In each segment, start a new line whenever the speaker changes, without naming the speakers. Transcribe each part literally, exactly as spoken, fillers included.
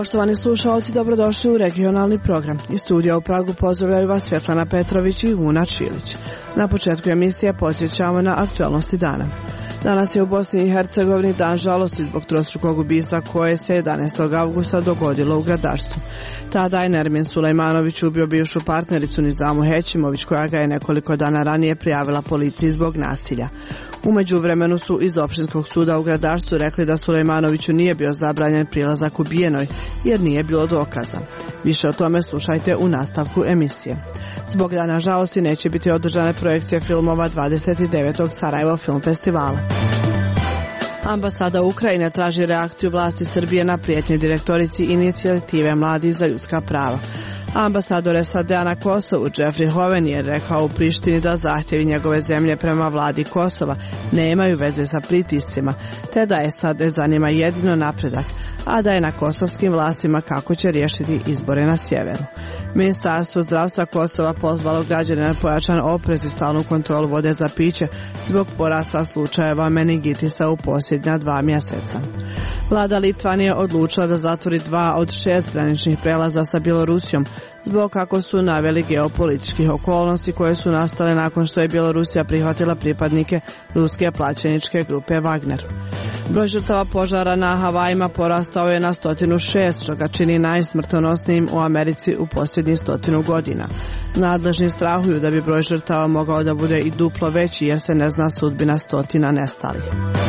Poštovani slušalci, dobrodošli u regionalni program. Iz studija u Pragu pozdravljaju vas Svetlana Petrović i Una Čilić. Na početku emisije podsjećamo na aktualnosti dana. Danas je u Bosni i Hercegovini dan žalosti zbog trostrukog ubistva koje se jedanaestog avgusta dogodilo u Gradačcu. Tada je Nermin Sulejmanović ubio bivšu partnericu Nizamu Hećimović, koja ga je nekoliko dana ranije prijavila policiji zbog nasilja. U međuvremenu su iz Opštinskog suda u Gradačcu rekli da Sulejmanoviću nije bio zabranjen prilazak ubijenoj, jer nije bilo dokaza. Više o tome slušajte u nastavku emisije. Zbog dana žalosti neće biti održane projekcije filmova dvadeset devetog Sarajevo Film Festivala. Ambasada Ukrajine traži reakciju vlasti Srbije na prijetnje direktorici inicijative Mladi za ljudska prava. Ambasador S A D-a na Kosovu Jeffrey Hoven je rekao u Prištini da zahtjevi njegove zemlje prema vladi Kosova nemaju veze sa pritiscima, te da S A D zanima jedino napredak, a da je na kosovskim vlastima kako će riješiti izbore na sjeveru. Ministarstvo zdravstva Kosova pozvalo građane na pojačan oprez i stalnu kontrolu vode za piće zbog porasta slučajeva meningitisa u posljednja dva mjeseca. Vlada Litvanije odlučila da zatvori dva od šest graničnih prelaza sa Bjelorusijom zbog, kako su naveli, geopolitičkih okolnosti koje su nastale nakon što je Bjelorusija prihvatila pripadnike ruske plaćeničke grupe Wagner. Broj žrtava požara na Havajima porastao je na sto šest, što ga čini najsmrtonosnijim u Americi u posljednjih stotinu godina. Nadležni strahuju da bi broj žrtava mogao da bude i duplo veći, jer se ne zna sudbina stotina nestalih.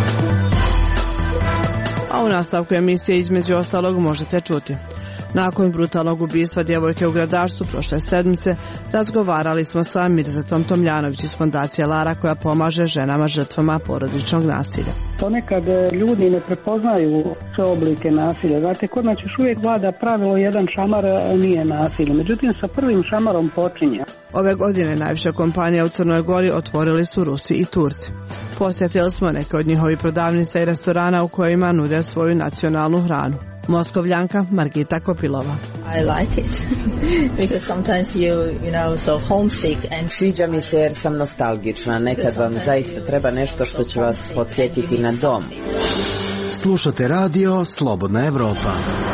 A u nastavku emisije između ostalog možete čuti: nakon brutalnog ubistva djevojke u Gradačcu prošle sedmice, razgovarali smo sa Mirzetom Tomljanović iz fondacije Lara, koja pomaže ženama žrtvama porodičnog nasilja.
Ponekad ljudi ne prepoznaju sve oblike nasilja. Znate, kod nas još uvijek vlada pravilo jedan šamar nije nasilje. Međutim, sa prvim šamarom počinje.
Ove godine najviše kompanija u Crnoj Gori otvorili su Rusi i Turci. Posjetili smo neke od njihovih prodavnica i restorana u kojima nude svoju nacionalnu hranu. Moskovljanka Margita Kopilova.
I like it because sometimes you you know so homesick and
sviđa mi se jer sam nostalgična. Nekad vam zaista treba nešto što će vas podsjetiti na dom.
Slušate radio Slobodna Evropa.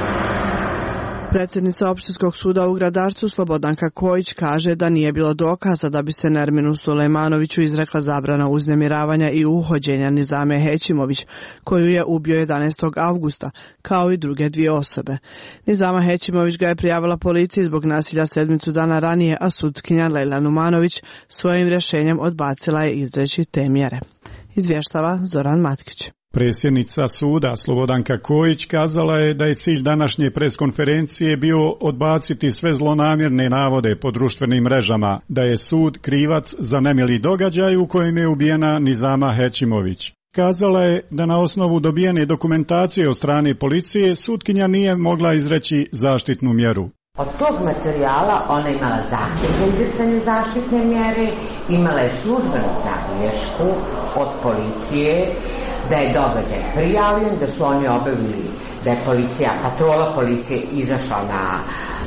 Predsjednica Opštinskog suda u Gradačcu Slobodanka Kojić kaže da nije bilo dokaza da bi se Nerminu Sulejmanoviću izrekla zabrana uznemiravanja i uhođenja Nizame Hećimović, koju je ubio jedanaestog avgusta, kao i druge dvije osobe. Nizama Hećimović ga je prijavila policiji zbog nasilja sedmicu dana ranije, a sutkinja Lejla Numanović svojim rješenjem odbacila je izreći te mjere. Izvještava Zoran Matkić.
Predsjednica suda Slobodanka Kojić kazala je da je cilj današnje preskonferencije bio odbaciti sve zlonamjerne navode po društvenim mrežama, da je sud krivac za nemili događaj u kojem je ubijena Nizama Hećimović. Kazala je da na osnovu dobijene dokumentacije od strane policije sutkinja nije mogla izreći zaštitnu mjeru.
Od tog materijala ona imala zahtjev za izricanje zaštitne mjere, imala je službenu zabilješku od policije da je događaj prijavljen, da su oni obavili, da je policija, patrola policije izašla na,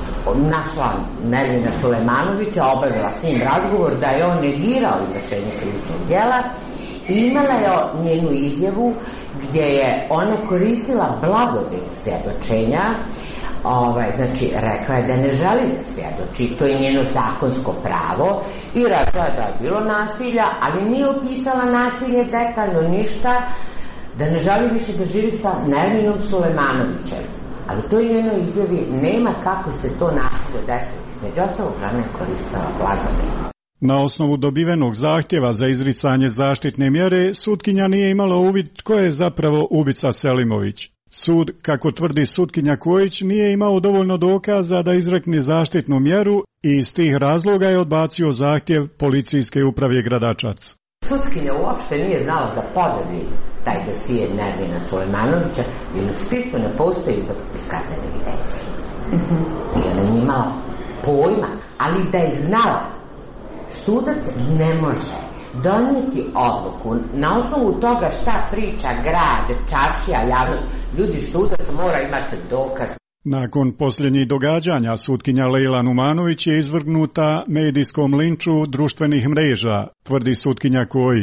našla Nermina Sulejmanovića, obavila s njim razgovor, da je on negirao izvršenje krivičnog djela i imala je njenu izjavu gdje je ona koristila blagodet svjedočenja. Ovaj, znači, rekla je da ne želi da svjedoči, to je njeno zakonsko pravo, i rekla je da je bilo nasilja, ali nije opisala nasilje detaljno ništa, da ne želi više da živi sa Nerminom Sulejmanovićem. Ali to je njeno izjavi, nema kako se to nasilje desilo. Među ostalog, žena je koristila blagodet.
Na osnovu dobivenog zahtjeva za izricanje zaštitne mjere, sutkinja nije imala uvid tko je zapravo ubica Selimović. Sud, kako tvrdi sutkinja Kojić, nije imao dovoljno dokaza da izrekne zaštitnu mjeru i iz tih razloga je odbacio zahtjev policijske uprave Gradačac.
Sutkinja uopšte nije znala za podali taj dosije Nermina Sulejmanovića, jer u spisku ne postoji iz kaznene evidencije. Mm-hmm. I ona nije imala pojma, ali da je znala, sudac ne može donijeti odluku na osnovu toga šta priča grad, čaršija, javnost. Ljudi, sudac mora imati dokaz.
Nakon posljednjih događanja sutkinja Lejla Numanović je izvrgnuta medijskom linču društvenih mreža, tvrdi sutkinja Kojić.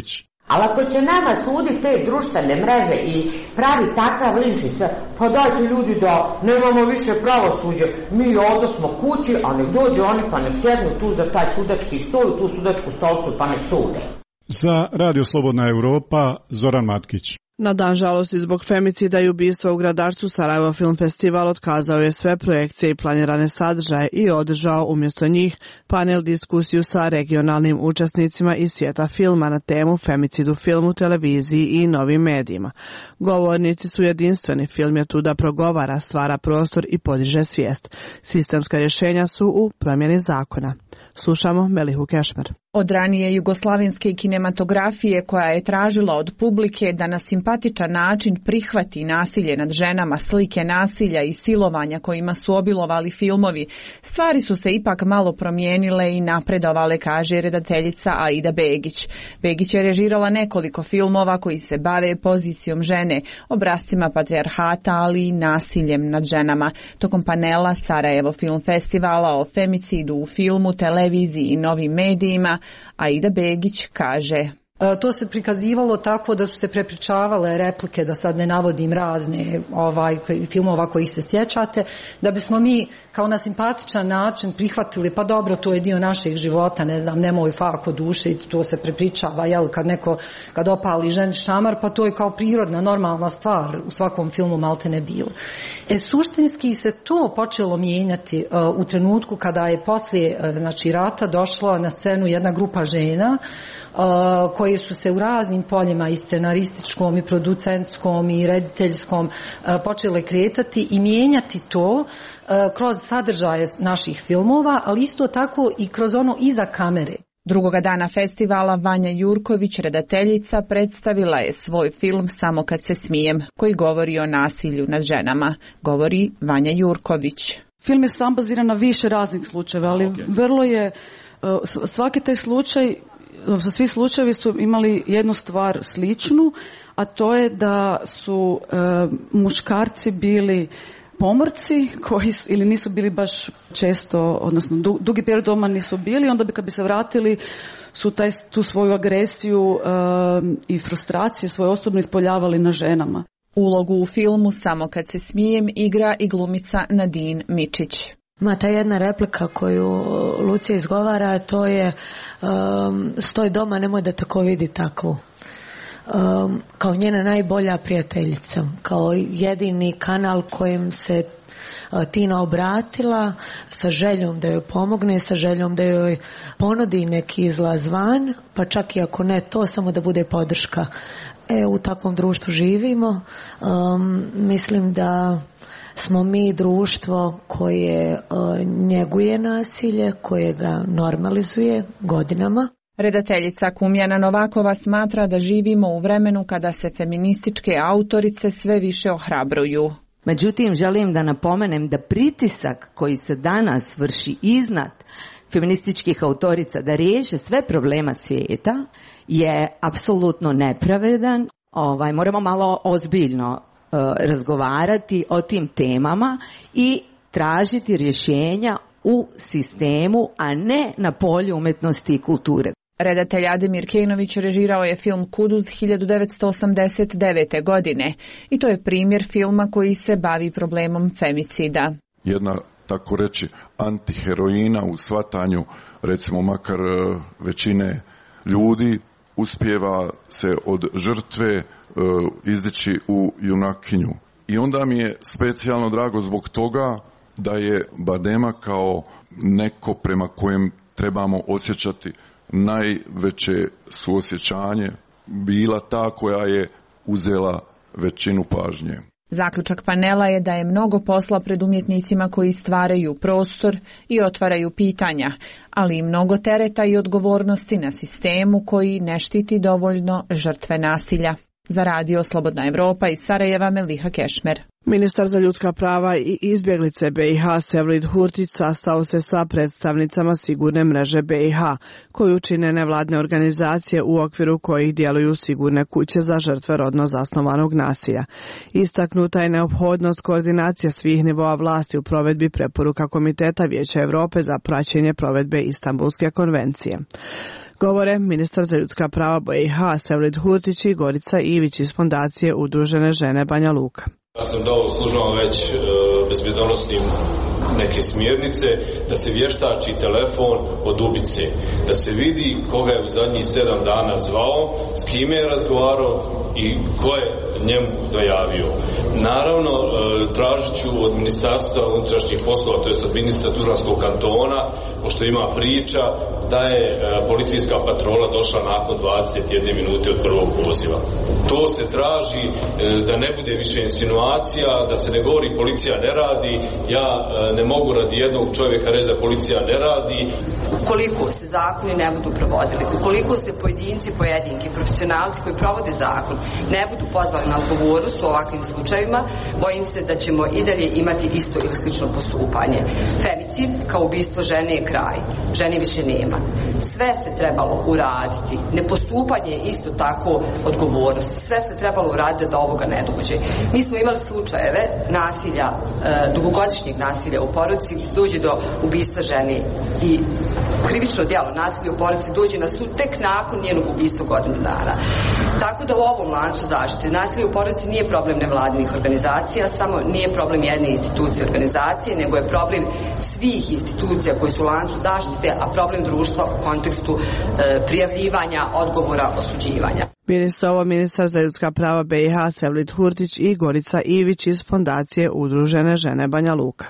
Ali ako će nama suditi te društvene mreže i pravi takav linč i sve, pa dajte ljudi da nemamo više pravosuđe, mi ovdje smo kući, a nek dođu oni pa nek sjednu tu za taj sudački stol, tu sudačku stolcu pa nek sude.
Za Radio Slobodna Europa, Zoran Matkić.
Na dan žalosti zbog femicida i ubistva u Gradarcu Sarajevo Film Festival otkazao je sve projekcije i planirane sadržaje i održao umjesto njih panel diskusiju sa regionalnim učesnicima iz svijeta filma na temu femicid u filmu, televiziji i novim medijima. Govornici su jedinstveni, film je tu da progovara, stvara prostor i podiže svijest. Sistemska rješenja su u promjeni zakona. Slušamo Melihu Kešmer.
Od ranije jugoslavenske kinematografije koja je tražila od publike da na simpatičan način prihvati nasilje nad ženama, slike nasilja i silovanja kojima su obilovali filmovi, stvari su se ipak malo promijenile i napredovale, kaže redateljica Aida Begić. Begić je režirala nekoliko filmova koji se bave pozicijom žene, obrascima patrijarhata, ali i nasiljem nad ženama. Tokom panela Sarajevo Film Festivala o femicidu u filmu, televiziji i novim medijima, Aida Begić kaže:
To se prikazivalo tako da su se prepričavale replike, da sad ne navodim razne ovaj, filmova kojih se sjećate, da bismo mi kao na simpatičan način prihvatili, pa dobro, to je dio našeg života, ne znam, nemoj fako duše, to se prepričava, jel, kad neko, kad opali ženi šamar, pa to je kao prirodna, normalna stvar, u svakom filmu malte ne bilo. E, suštinski se to počelo mijenjati uh, u trenutku kada je poslije, uh, znači, rata došla na scenu jedna grupa žena, Uh, koje su se u raznim poljima i scenarističkom i producentskom i rediteljskom uh, počele kretati i mijenjati to uh, kroz sadržaje naših filmova, ali isto tako i kroz ono iza kamere.
Drugoga dana festivala Vanja Jurković, redateljica, predstavila je svoj film Samo kad se smijem, koji govori o nasilju nad ženama. Govori Vanja Jurković.
Film je sam baziran na više raznih slučajeva, ali okay. vrlo je, uh, svaki taj slučaj, svi slučajevi su imali jednu stvar sličnu, a to je da su e, muškarci bili pomorci koji ili nisu bili baš često, odnosno du, dugi period doma nisu bili, onda bi kad bi se vratili su taj, tu svoju agresiju e, i frustracije svoje osobno ispoljavali na ženama.
Ulogu u filmu Samo kad se smijem igra i glumica Nadine Mičić.
Ma ta jedna replika koju Lucija izgovara, to je um, stoj doma, nemoj da tako vidi takvu. Um, kao njena najbolja prijateljica, kao jedini kanal kojim se uh, Tina obratila sa željom da joj pomogne, sa željom da joj ponudi neki izlaz van, pa čak i ako ne to, samo da bude podrška. E, u takvom društvu živimo. Um, mislim da smo mi društvo koje uh, njeguje nasilje, koje ga normalizuje godinama.
Redateljica Kumjana Novakova smatra da živimo u vremenu kada se feminističke autorice sve više ohrabruju.
Međutim, želim da napomenem da pritisak koji se danas vrši iznad feminističkih autorica da riješe sve problema svijeta je apsolutno nepravedan. Ovaj, moramo malo ozbiljno razgovarati o tim temama i tražiti rješenja u sistemu, a ne na polju umjetnosti i kulture.
Redatelj Ademir Kejnović režirao je film Kuduz hiljadu devetsto osamdeset devete. godine i to je primjer filma koji se bavi problemom femicida.
Jedna, tako reći, antiheroina u shvatanju, recimo makar većine ljudi, uspijeva se od žrtve izdići u junakinju. I onda mi je specijalno drago zbog toga da je Badema kao neko prema kojem trebamo osjećati najveće suosjećanje bila ta koja je uzela većinu pažnje.
Zaključak panela je da je mnogo posla pred umjetnicima koji stvaraju prostor i otvaraju pitanja, ali i mnogo tereta i odgovornosti na sistemu koji ne štiti dovoljno žrtve nasilja. Za Radio Slobodna Evropa iz Sarajeva, Meliha Kešmer.
Ministar za ljudska prava i izbjeglice B i H Sevrid Hurtić sastao se sa predstavnicama sigurne mreže B i H, koju čine nevladne organizacije u okviru kojih djeluju sigurne kuće za žrtve rodno zasnovanog nasilja. Istaknuta je neophodnost koordinacije svih nivoa vlasti u provedbi preporuka Komiteta Vijeća Europe za praćenje provedbe Istanbulske konvencije. Govore ministar za ljudska prava B i H Sevrid Hurtić i Gorica Ivić iz Fondacije Udružene žene Banja Luka.
Ja sam dao službama već e, bezbjedonosnim neke smjernice da se vještači telefon od ubice, da se vidi koga je u zadnjih sedam dana zvao, s kime je razgovarao i ko je njemu dojavio. Naravno, e, tražit ću od ministarstva unutrašnjih poslova, to jest od ministra Tuzlanskog kantona, pošto ima priča da je e, policijska patrola došla nakon dvadeset jedne minute od prvog poziva. To se traži e, da ne bude više insinuacija, da se ne govori policija ne radi. Ja e, ne mogu radi jednog čovjeka reći da policija ne radi.
Ukoliko se zakoni ne budu provodili, ukoliko se pojedinci, pojedinki, profesionalci koji provode zakon ne budu pozvali na odgovornost u ovakvim slučajevima, bojim se da ćemo i dalje imati isto ili slično postupanje. Femicid kao ubistvo žene je kraj. Žene više nema. Sve se trebalo uraditi. Nepostupanje je isto tako odgovornost. Sve se trebalo uraditi da ovoga ne dođe. Mi smo imali slučajeve nasilja, e, dugogodišnjeg nasilja u porodici, dođe do ubistva žene i krivično djelo nasilja u porodici dođe na sud tek nakon njenog ubistva godinu dana. Tako da u ovom lancu zaštite nasilja u porodici nije problem nevladinih organizacija, samo nije problem jedne institucije organizacije, nego je problem svih institucija koji su u lancu zaštite, a problem društva u kontekstu e, prijavljivanja, odgovora, osuđivanja.
Bili su ovo ministar za ljudska prava B i H Sevrid Hurtić i Gorica Ivić iz Fondacije Udružene žene Banja Luka.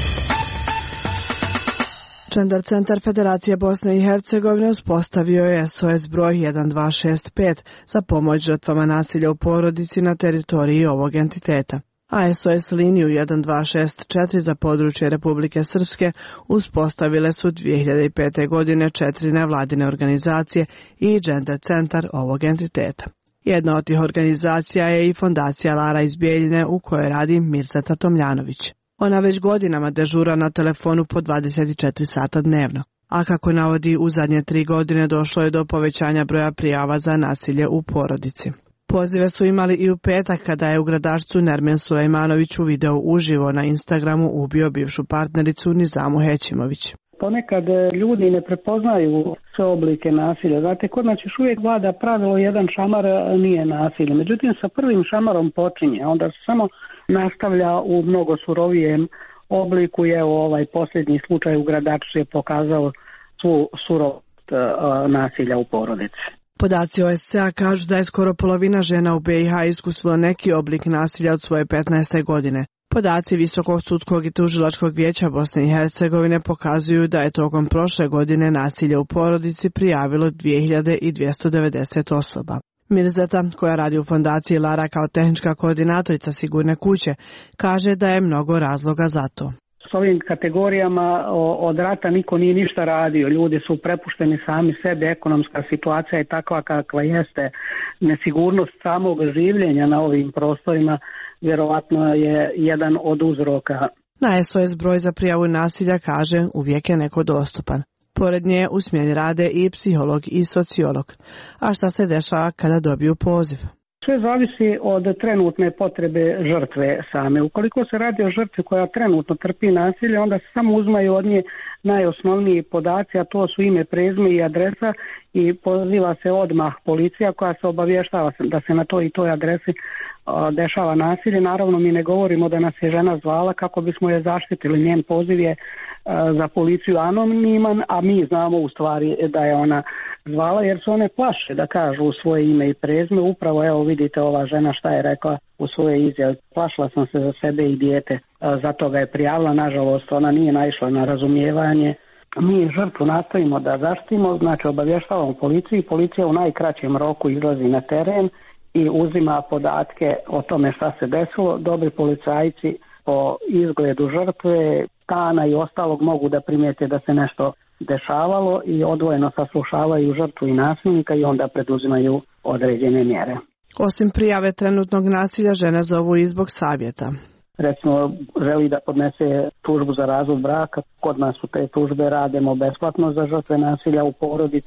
Gender centar Federacije Bosne i Hercegovine uspostavio je S O S broj jedan dva šest pet za pomoć žrtvama nasilja u porodici na teritoriji ovog entiteta. A S O S liniju jedan dva šest četiri za područje Republike Srpske uspostavile su dvije hiljade pete. godine četiri nevladine organizacije i Gender centar ovog entiteta. Jedna od tih organizacija je i Fondacija Lara iz Bijeljine u kojoj radi Mirseta Tomljanović. Ona već godinama dežura na telefonu po dvadeset četiri sata dnevno, a kako navodi u zadnje tri godine došlo je do povećanja broja prijava za nasilje u porodici. Pozive su imali i u petak kada je u Gradačcu Nermin Sulejmanović u videu uživo na Instagramu ubio bivšu partnericu Nizamu Hećimović.
Ponekad ljudi ne prepoznaju sve oblike nasilja. Znate, kod nas još uvijek vlada pravilo jedan šamar nije nasilje. Međutim, sa prvim šamarom počinje, onda se samo nastavlja u mnogo surovijem obliku i evo ovaj posljednji slučaj u Gradačcu je pokazao svu surovost uh, nasilja u porodici.
Podaci O S C A kažu da je skoro polovina žena u B i H iskusilo neki oblik nasilja od svoje petnaeste. godine. Podaci Visokog sudskog i tužilačkog vijeća Bosne i Hercegovine pokazuju da je tokom prošle godine nasilje u porodici prijavilo dvije hiljade dvjesto devedeset osoba. Mirzeta, koja radi u Fondaciji Lara kao tehnička koordinatorica Sigurne kuće, kaže da je mnogo razloga za to.
S ovim kategorijama od rata niko nije ništa radio, ljudi su prepušteni sami sebi, ekonomska situacija je takva kakva jeste, nesigurnost samog življenja na ovim prostorima vjerovatno je jedan od uzroka.
Na S O S broj za prijavu nasilja kaže uvijek je neko dostupan. Pored nje u smjeni rade i psiholog i sociolog. A šta se dešava kada dobiju poziv?
Sve zavisi od trenutne potrebe žrtve same. Ukoliko se radi o žrtvi koja trenutno trpi nasilje, onda se samo uzmaju od nje najosnovniji podaci, a to su ime, prezime i adresa i poziva se odmah policija koja se obavještava da se na toj i toj adresi dešava nasilje. Naravno, mi ne govorimo da nas je žena zvala kako bismo je zaštitili. Njen poziv je za policiju anoniman, a mi znamo u stvari da je ona zvala jer su one plaše da kažu svoje ime i prezime. Upravo evo vidite ova žena šta je rekla u svojoj izjavi. Plašila sam se za sebe i dijete, zato ga je prijavila. Nažalost, ona nije naišla na razumijevanje. Mi žrtvu nastavimo da zaštitimo, znači obavještavamo policiju i policija u najkraćem roku izlazi na teren i uzima podatke o tome šta se desilo. Dobri policajci po izgledu žrtve, stana i ostalog mogu da primijete da se nešto dešavalo i odvojeno saslušavaju žrtvu i nasilnika i onda preduzimaju određene mjere.
Osim prijave trenutnog nasilja, žene zovu i zbog savjeta.
Recimo, želi da podnese tužbu za razvod braka, kod nas su te tužbe radimo besplatno za žrtve nasilja u porodici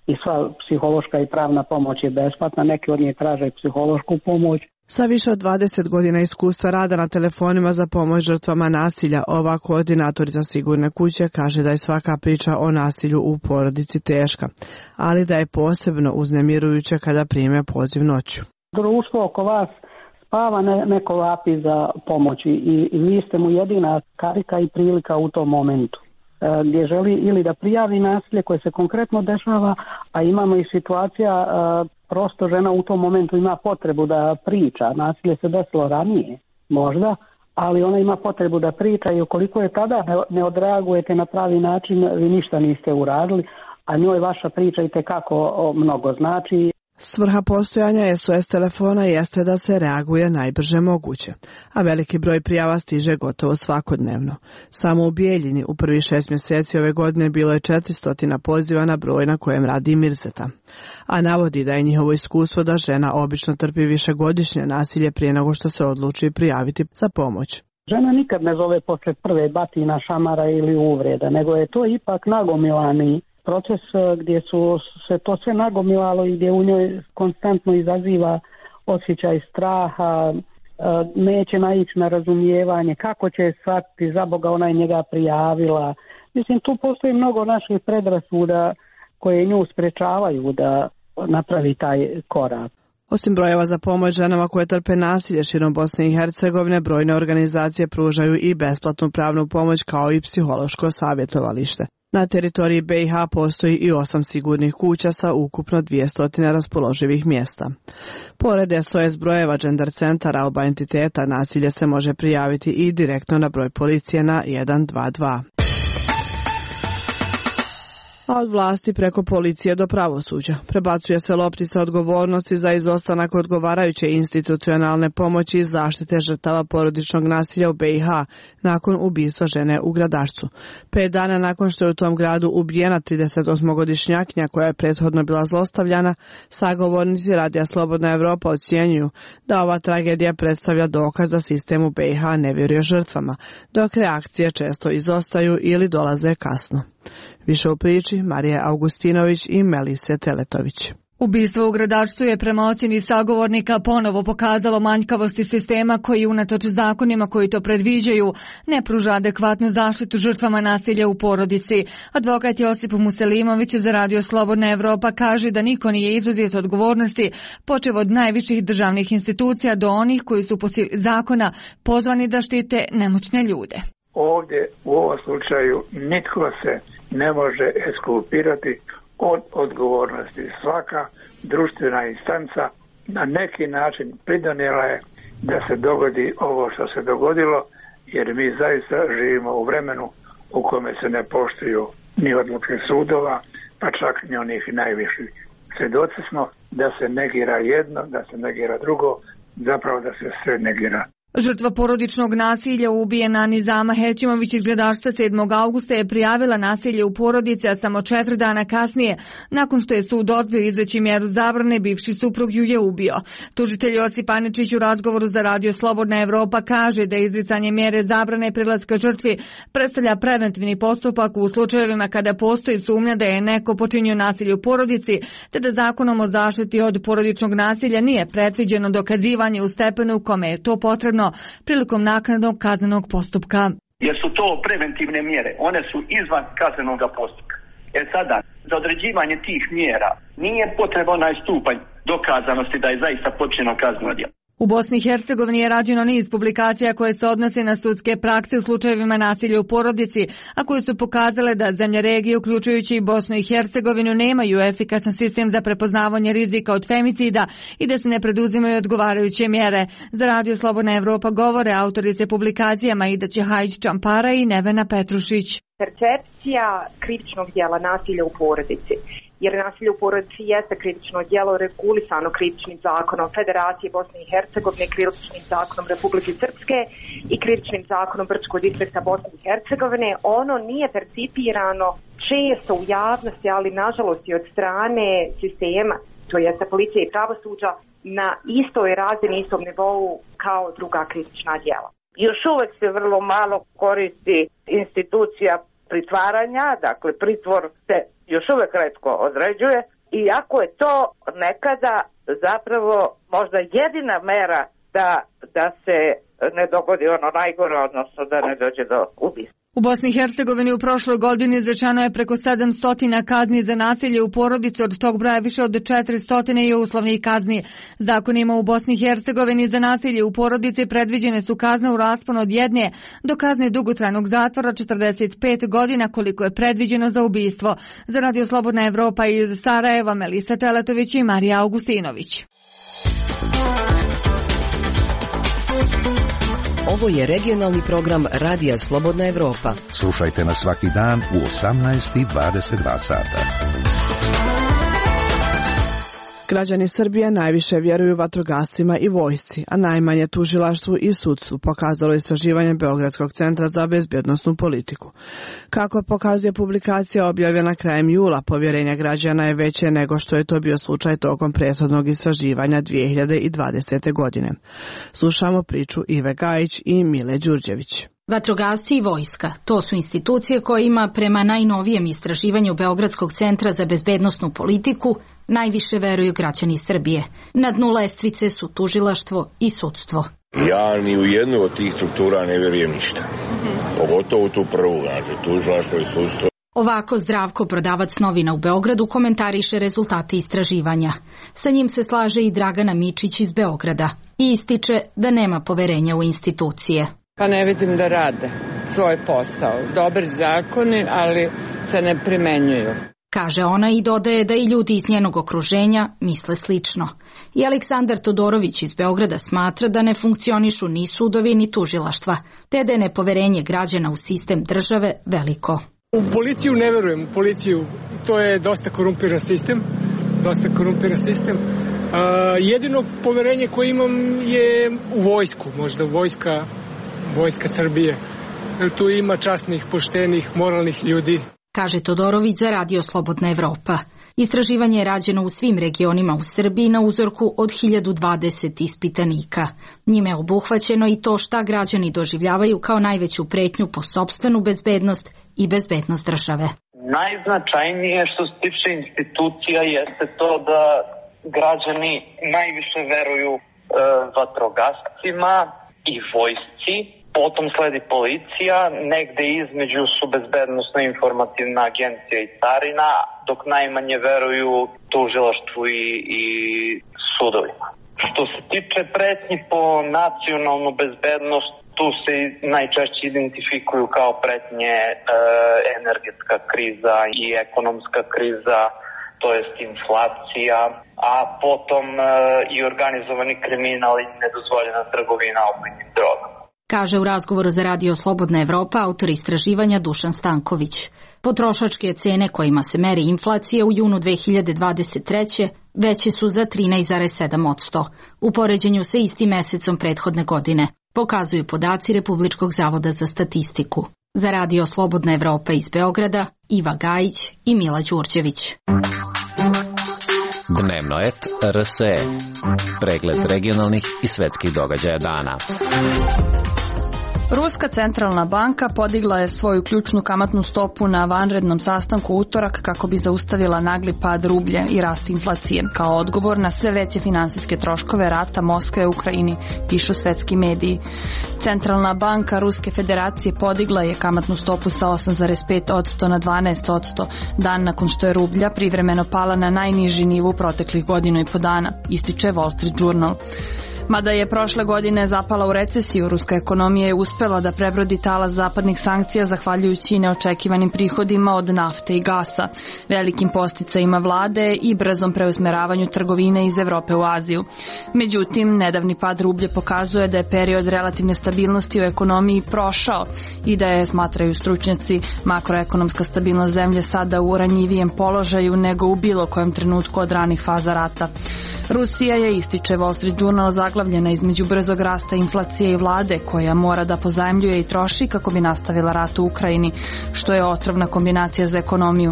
i sva psihološka i pravna pomoć je besplatna, neki od nje traže psihološku pomoć.
Sa više od dvadeset godina iskustva rada na telefonima za pomoć žrtvama nasilja, ova koordinatorica Sigurne kuće kaže da je svaka priča o nasilju u porodici teška, ali da je posebno uznemirujuće kada prime poziv noću.
Društvo oko vas spava, ne, neko vapi za pomoći i, i vi ste mu jedina karika i prilika u tom momentu. Gdje želi ili da prijavi nasilje koje se konkretno dešava, a imamo i situacija prosto žena u tom momentu ima potrebu da priča. Nasilje se desilo ranije, možda, ali ona ima potrebu da priča i ukoliko je tada ne odreagujete na pravi način, vi ništa niste uradili, a njoj vaša priča itekako mnogo znači.
Svrha postojanja S O S telefona jeste da se reaguje najbrže moguće, a veliki broj prijava stiže gotovo svakodnevno. Samo u Bijeljini u prvih šest mjeseci ove godine bilo je četiristo poziva na broj na kojem radi Mirzeta, a navodi da je njihovo iskustvo da žena obično trpi višegodišnje nasilje prije nego što se odluči prijaviti za pomoć.
Žena nikad ne zove posle prve batina, šamara ili uvreda, nego je to ipak nagomilani proces gdje su se to sve nagomilalo i gdje u njoj konstantno izaziva osjećaj straha, neće naići na razumijevanje, kako će shvatiti, za Boga ona je njega prijavila. Mislim, tu postoji mnogo naših predrasuda koje nju sprečavaju da napravi taj korak.
Osim brojeva za pomoć ženama koje trpe nasilje širom Bosne i Hercegovine, brojne organizacije pružaju i besplatnu pravnu pomoć kao i psihološko savjetovalište. Na teritoriji B i H postoji i osam sigurnih kuća sa ukupno dvjesto raspoloživih mjesta. Pored S O S brojeva Gender centara oba entiteta, nasilje se može prijaviti i direktno na broj policije na jedan dva dva. A od vlasti preko policije do pravosuđa prebacuje se loptica odgovornosti za izostanak odgovarajuće institucionalne pomoći i zaštite žrtava porodičnog nasilja u B i H nakon ubistva žene u Gradačcu. Pet dana nakon što je u tom gradu ubijena tridesetosmogodišnjakinja koja je prethodno bila zlostavljana, sagovornici Radija Slobodna Evropa ocjenjuju da ova tragedija predstavlja dokaz da sistem u B i H ne vjeruje žrtvama, dok reakcije često izostaju ili dolaze kasno. Više u priči Marije Augustinović i Melise Teletović.
Ubistvo u Gradačcu je prema ocjeni sagovornika ponovo pokazalo manjkavosti sistema koji unatoč zakonima koji to predviđaju ne pruža adekvatnu zaštitu žrtvama nasilja u porodici. Advokat Josip Muselimović za Radio Slobodna Evropa kaže da niko nije izuzet odgovornosti, počev od najviših državnih institucija do onih koji su po sili zakona pozvani da štite nemoćne ljude.
Ovdje u ovom slučaju nitko se ne može eskulpirati od odgovornosti. Svaka društvena instanca na neki način pridonijela je da se dogodi ovo što se dogodilo, jer mi zaista živimo u vremenu u kome se ne poštuju ni odluke sudova, pa čak ni onih najviših. Svjedoci smo da se negira jedno, da se negira drugo, zapravo da se sve negira.
Žrtva porodičnog nasilja ubijena Nizama Hećimović iz Gradačca sedmog augusta je prijavila nasilje u porodici, a samo četiri dana kasnije, nakon što je sud odbio izreći mjeru zabrane, bivši suprug ju je ubio. Tužitelj Josip Aničić u razgovoru za Radio Slobodna Evropa kaže da izricanje mjere zabrane prilaska žrtvi predstavlja preventivni postupak u slučajevima kada postoji sumnja da je neko počinio nasilje u porodici, te da zakonom o zaštiti od porodičnog nasilja nije predviđeno dokazivanje u stepenu u kome je to potrebno prilikom naknadnog kaznenog postupka.
Jer su to preventivne mjere, one su izvan kaznenog postupka. Jer sada, za određivanje tih mjera nije potreban onaj stupanj dokazanosti da je zaista počinjeno kazneno djelo.
U Bosni i Hercegovini je rađeno niz publikacija koje se odnose na sudske prakse u slučajevima nasilja u porodici, a koje su pokazale da zemlje regije, uključujući i Bosnu i Hercegovinu, nemaju efikasan sistem za prepoznavanje rizika od femicida i da se ne preduzimaju odgovarajuće mjere. Za Radio Slobodna Evropa govore autorice publikacija Maida Čehajić-Čampara i Nevena Petrušić.
Percepcija krivičnog djela nasilja u porodici. Jer nasilje u porodici jeste krivično djelo regulisano krivičnim zakonom Federacije Bosne i Hercegovine, krivičnim zakonom Republike Srpske i krivičnim zakonom Brčkog distrikta Bosne i Hercegovine. Ono nije percipirano često u javnosti, ali nažalost i od strane sistema, to jeste policije i pravosuđa, na istoj razini, istom nivou kao druga krivična djela.
Još uvek se vrlo malo koristi institucija pritvaranja, dakle pritvor se još uvek retko određuje, iako je to nekada zapravo možda jedina mera da, da se ne dogodi ono najgore, odnosno da ne dođe do ubistva.
U Bosni i Hercegovini u prošloj godini izrečeno je preko sedamsto kazni za nasilje u porodici, od tog broja više od četiristo i uslovnih kazni. Zakonima u Bosni i Hercegovini za nasilje u porodici predviđene su kazne u rasponu od jedne do kazne dugotrajnog zatvora četrdeset pet godina, koliko je predviđeno za ubistvo. Za Radio Slobodna Evropa iz Sarajeva, Melisa Teletović i Marija Augustinović.
Ovo je regionalni program Radija Slobodna Evropa.
Slušajte nas svaki dan u osamnaest i dvadeset dva sata.
Građani Srbije najviše vjeruju vatrogascima i vojsci, a najmanje tužilaštvu i sudstvu, pokazalo istraživanje Beogradskog centra za bezbjednosnu politiku. Kako pokazuje publikacija objavljena krajem jula, povjerenje građana je veće nego što je to bio slučaj tokom prethodnog istraživanja dvije hiljade dvadesete. godine. Slušamo priču Ive Gajić i Mile Đurđević.
Vatrogasci i vojska, to su institucije kojima prema najnovijem istraživanju Beogradskog centra za bezbednosnu politiku najviše veruju građani Srbije. Na dnu lestvice su tužilaštvo i sudstvo.
Ja ni u jednu od tih struktura ne vjerujem ništa. Pogotovo u tu prvu, znači tužilaštvo i sudstvo.
Ovako Zdravko, prodavac novina u Beogradu, komentariše rezultate istraživanja. Sa njim se slaže i Dragana Mičić iz Beograda i ističe da nema poverenja u institucije.
Pa ne vidim da rade svoj posao. Dobri zakoni, ali se ne primenjuju.
Kaže ona i dodaje da i ljudi iz njenog okruženja misle slično. I Aleksandar Todorović iz Beograda smatra da ne funkcionišu ni sudovi ni tužilaštva, te da je nepoverenje građana u sistem države veliko.
U policiju ne verujem, u policiju to je dosta korumpiran sistem, dosta korumpiran sistem. Uh, jedino poverenje koje imam je u vojsku, možda vojska, vojska Srbije. Tu ima časnih, poštenih, moralnih ljudi.
Kaže Todorović za Radio Slobodna Evropa. Istraživanje je rađeno u svim regionima u Srbiji na uzorku od hiljadu dvadeset ispitanika. Njime je obuhvaćeno i to šta građani doživljavaju kao najveću pretnju po sopstvenu bezbednost i bezbednost države.
Najznačajnije što se tiče institucija jeste to da građani najviše veruju e, vatrogascima i vojsci. Potom sledi policija, negde između su bezbednosno informativna agencija i carina, dok najmanje veruju tužilaštvu i, i sudovima. Što se tiče pretnji po nacionalnu bezbednost, tu se najčešće identifikuju kao pretnje e, energetska kriza i ekonomska kriza, to jest inflacija, a potom e, i organizovani kriminal i nedozvoljena trgovina opojnim drogama.
Kaže u razgovoru za Radio Slobodna Evropa autor istraživanja Dušan Stanković. Potrošačke cene kojima se meri inflacija u junu dve hiljade dvadeset treće veće su za trinaest zarez sedam posto u poređenju sa istim mesecom prethodne godine, pokazuju podaci Republičkog zavoda za statistiku. Za Radio Slobodna Evropa iz Beograda, Iva Gajić i Mila Đurđević.
Dnevno et R S E. Pregled regionalnih i svetskih događaja dana.
Ruska centralna banka podigla je svoju ključnu kamatnu stopu na vanrednom sastanku utorak kako bi zaustavila nagli pad rublja i rast inflacije, kao odgovor na sve veće finansijske troškove rata Moskve u Ukrajini, pišu svetski mediji. Centralna banka Ruske federacije podigla je kamatnu stopu sa osam zarez pet posto na dvanaest posto, dan nakon što je rublja privremeno pala na najniži nivo proteklih godinu i po dana, ističe Wall Street Journal. Mada je prošle godine zapala u recesiju, ruska ekonomija je uspela da prebrodi talas zapadnih sankcija zahvaljujući neočekivanim prihodima od nafte i gasa, velikim posticajima vlade i brzom preusmeravanju trgovine iz Evrope u Aziju. Međutim, nedavni pad rublje pokazuje da je period relativne stabilnosti u ekonomiji prošao i da je, smatraju stručnjaci, makroekonomska stabilnost zemlje sada u ranjivijem položaju nego u bilo kojem trenutku od ranih faza rata. Rusija je, ističe Wall Street Journal, zaglavljena između brzog rasta inflacije i vlade koja mora da pozajmljuje i troši kako bi nastavila rat u Ukrajini, što je otrovna kombinacija za ekonomiju.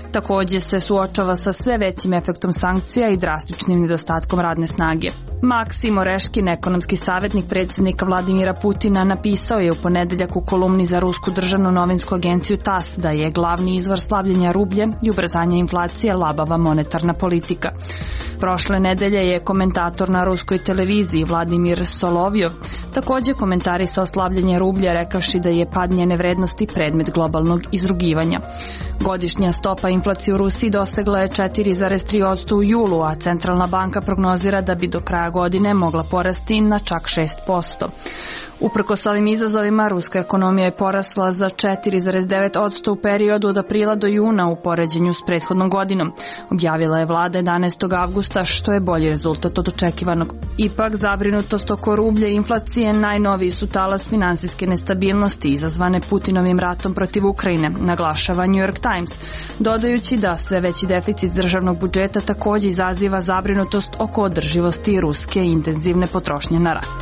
Također se suočava sa sve većim efektom sankcija i drastičnim nedostatkom radne snage. Maksim Oreškin, ekonomski savjetnik predsjednika Vladimira Putina, napisao je u ponedeljak u kolumni za rusku državnu novinsku agenciju TASS da je glavni izvor slabljenja rublje i ubrzanja inflacije labava monetarna politika. Prošle nedelje je komentator na ruskoj televiziji Vladimir Solovjov također komentarisao slabljenje rublja rekavši da je pad njene vrednosti predmet globalnog izrugivanja. Godišnja stopa inflacije u Rusiji dosegla je četiri zarez tri posto u julu, a centralna banka prognozira da bi do kraja godine mogla porasti na čak šest posto. Uprkos ovim izazovima, ruska ekonomija je porasla za četiri zarez devet posto u periodu od aprila do juna u poređenju s prethodnom godinom. Objavila je vlada jedanaestog avgusta, što je bolji rezultat od očekivanog. Ipak, zabrinutost oko rublja i inflacije najnoviji su talas finansijske nestabilnosti izazvane Putinovim ratom protiv Ukrajine, naglašava New York Times, dodajući da sve veći deficit državnog budžeta također izaziva zabrinutost oko održivosti ruske intenzivne potrošnje na rat.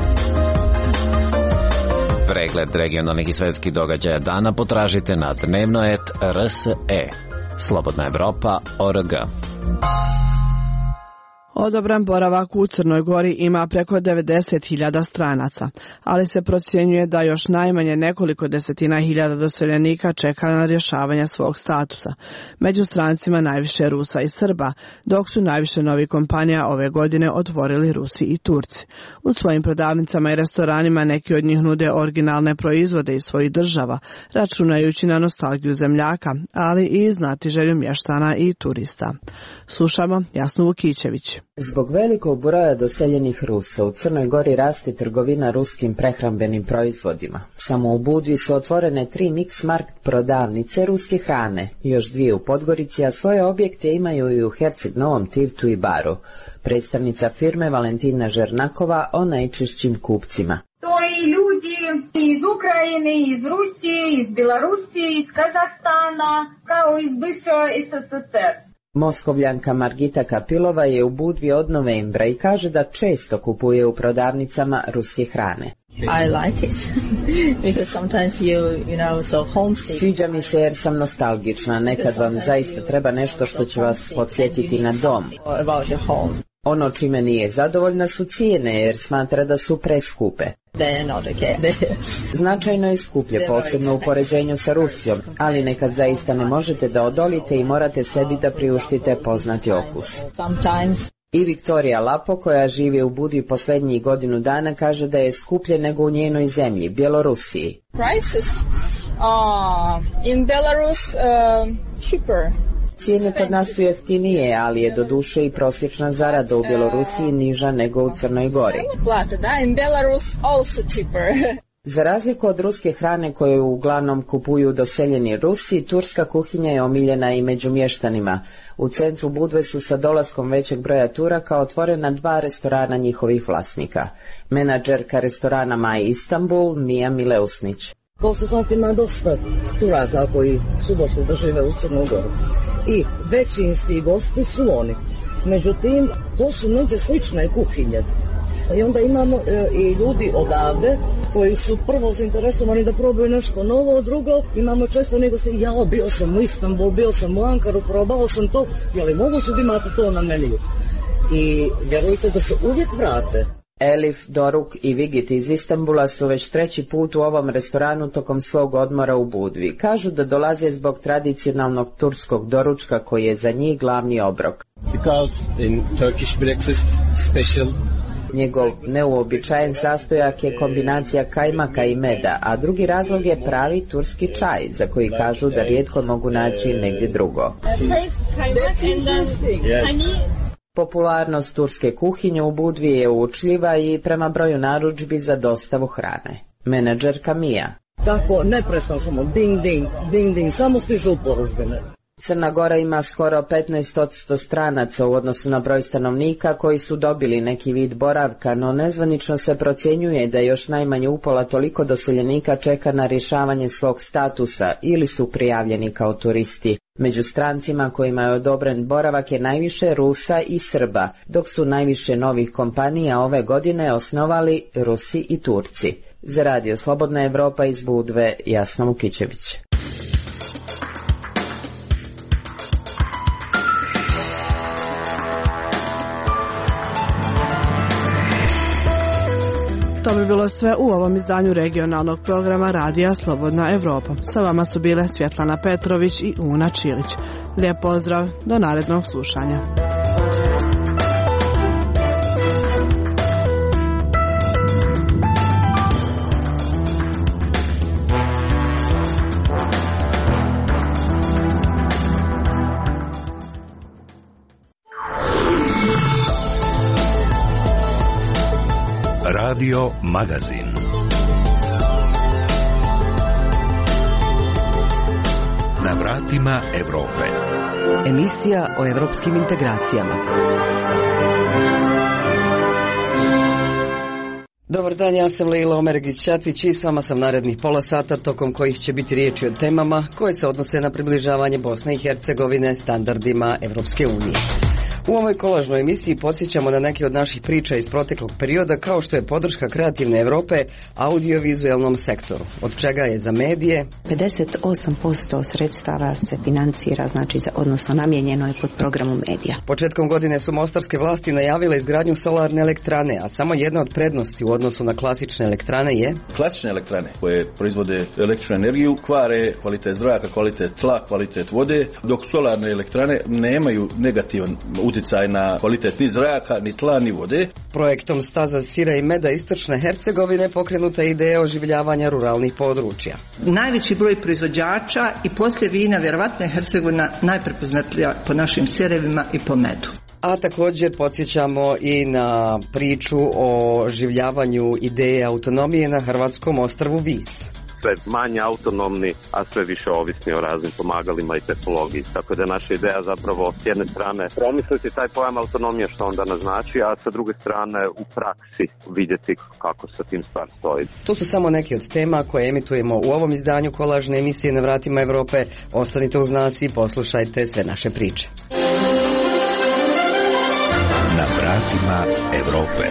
Pregled regionalnih i svetskih događaja dana potražite na dnevnoet R S E. Slobodna Evropa org.
Odobran boravak u Crnoj Gori ima preko devedeset hiljada stranaca, ali se procjenjuje da još najmanje nekoliko desetina hiljada doseljenika čeka na rješavanje svog statusa. Među strancima najviše Rusa i Srba, dok su najviše novih kompanija ove godine otvorili Rusi i Turci. U svojim prodavnicama i restoranima neki od njih nude originalne proizvode iz svojih država, računajući na nostalgiju zemljaka, ali i znatiželju mještana i turista. Slušamo Jasnu Vukićević.
Zbog velikog broja doseljenih Rusa u Crnoj Gori raste trgovina ruskim prehrambenim proizvodima. Samo u Budvi su otvorene tri Mix Market prodavnice ruske hrane, još dvije u Podgorici, a svoje objekte imaju i u Herceg Novom, Tivtu i Baru. Predstavnica firme Valentina Žernakova o najčešćim kupcima.
To i ljudi iz Ukrajine, iz Rusije, iz Belorusije, iz Kazahstana, kao iz bivše S S S R.
Moskovljanka Margita Kapilova je u Budvi od novembra i kaže da često kupuje u prodavnicama ruske hrane.
I like it because sometimes you you know so homesick.
Sviđa mi se jer sam nostalgična, nekad vam zaista treba nešto što će vas podsjetiti na dom.
About the home.
Ono čime nije zadovoljna su cijene jer smatra da su preskupe. Značajno je skuplje, posebno u poređenju sa Rusijom, ali nekad zaista ne možete da odolite i morate sebi da priuštite poznati okus. I Viktorija Lapo, koja živi u Budvi posljednjih godinu dana, kaže da je skuplje nego u njenoj zemlji, Bjelorusiji.
Prices uh, in Belarus uh, cheaper.
Cijene kod nas su jeftinije, ali je doduše i prosječna zarada u Bjelorusiji niža nego u Crnoj Gori. Za razliku od ruske hrane koju uglavnom kupuju doseljeni Rusi, turska kuhinja je omiljena i među mještanima. U centru Budve su sa dolaskom većeg broja Turaka otvorena dva restorana njihovih vlasnika. Menadžerka restorana Maj Istanbul, Mija Mileusnić.
Kao što znate, ima dosta Turaka koji su došli da žive u Crnu Goru. I većinski gosti su oni. Međutim, to su među slične kuhinje. I onda imamo e, i ljudi odavde koji su prvo zainteresovani da probaju nešto novo, drugo imamo često nego se, ja bio sam u Istanbul, bio sam u Ankaru, probao sam to, je li moguće da imate to na meniju? I vjerujte da se uvijek vrate.
Elif, Doruk i Vigit iz Istanbula su već treći put u ovom restoranu tokom svog odmora u Budvi. Kažu da dolaze zbog tradicionalnog turskog doručka koji je za njih glavni obrok.
In Turkish breakfast special.
Njegov neuobičajen sastojak je kombinacija kajmaka i meda, a drugi razlog je pravi turski čaj, za koji kažu da rijetko mogu naći negdje drugo. Popularnost turske kuhinje u Budvi je učljiva i prema broju narudžbi za dostavu hrane. Menadžerka Mija.
Tako, neprestano samo ding, ding, ding, ding, samo stižu poručbine.
Crna Gora ima skoro petnaest posto stranaca u odnosu na broj stanovnika koji su dobili neki vid boravka, no nezvanično se procjenjuje da još najmanje upola toliko doseljenika čeka na rješavanje svog statusa ili su prijavljeni kao turisti. Među strancima kojima je odobren boravak je najviše Rusa i Srba, dok su najviše novih kompanija ove godine osnovali Rusi i Turci. Za Radio Slobodna Evropa iz Budve, Jasna Vukićević.
To bi bilo sve u ovom izdanju regionalnog programa Radija Slobodna Evropa. Sa vama su bile Svjetlana Petrović i Una Čilić. Lijep pozdrav, do narednog slušanja.
Radio Magazin. Na vratima Evrope.
Emisija o evropskim integracijama.
Dobar dan, ja sam Leila Omergić-Ćatić i s vama sam narednih pola sata, tokom kojih će biti riječi o temama koje se odnose na približavanje Bosne i Hercegovine standardima Evropske unije. U ovoj kolažnoj emisiji podsjećamo na neke od naših priča iz proteklog perioda, kao što je podrška Kreativne Evrope audiovizualnom sektoru, od čega je za medije
pedeset osam posto sredstava se financira, znači za, odnosno namijenjeno je pod programom medija.
Početkom godine su mostarske vlasti najavile izgradnju solarne elektrane, a samo jedna od prednosti u odnosu na klasične elektrane je
klasične elektrane koje proizvode električnu energiju kvare kvalitet zraka, kvalitet tla, kvalitet vode, dok solarne elektrane nemaju negativan utjecaj na kvalitet ni zraka, ni tla, ni vode.
Projektom Staza sira i meda istočne Hercegovine pokrenuta je ideja oživljavanja ruralnih područja.
Najveći broj proizvođača i poslije vina vjerovatno je Hercegovina najprepoznatljivija po našim sirevima i po medu.
A također podsjećamo i na priču o oživljavanju ideje autonomije na hrvatskom ostrvu Vis.
Sve manje autonomni, a sve više ovisni o raznim pomagalima i tehnologiji. Tako da je naša ideja zapravo s jedne strane promisliti taj pojam autonomije što onda naznači, a sa druge strane u praksi vidjeti kako sa tim stvar stoji.
To su samo neke od tema koje emitujemo u ovom izdanju kolažne emisije Na vratima Evrope. Ostanite uz nas i poslušajte sve naše priče.
Na vratima Evrope.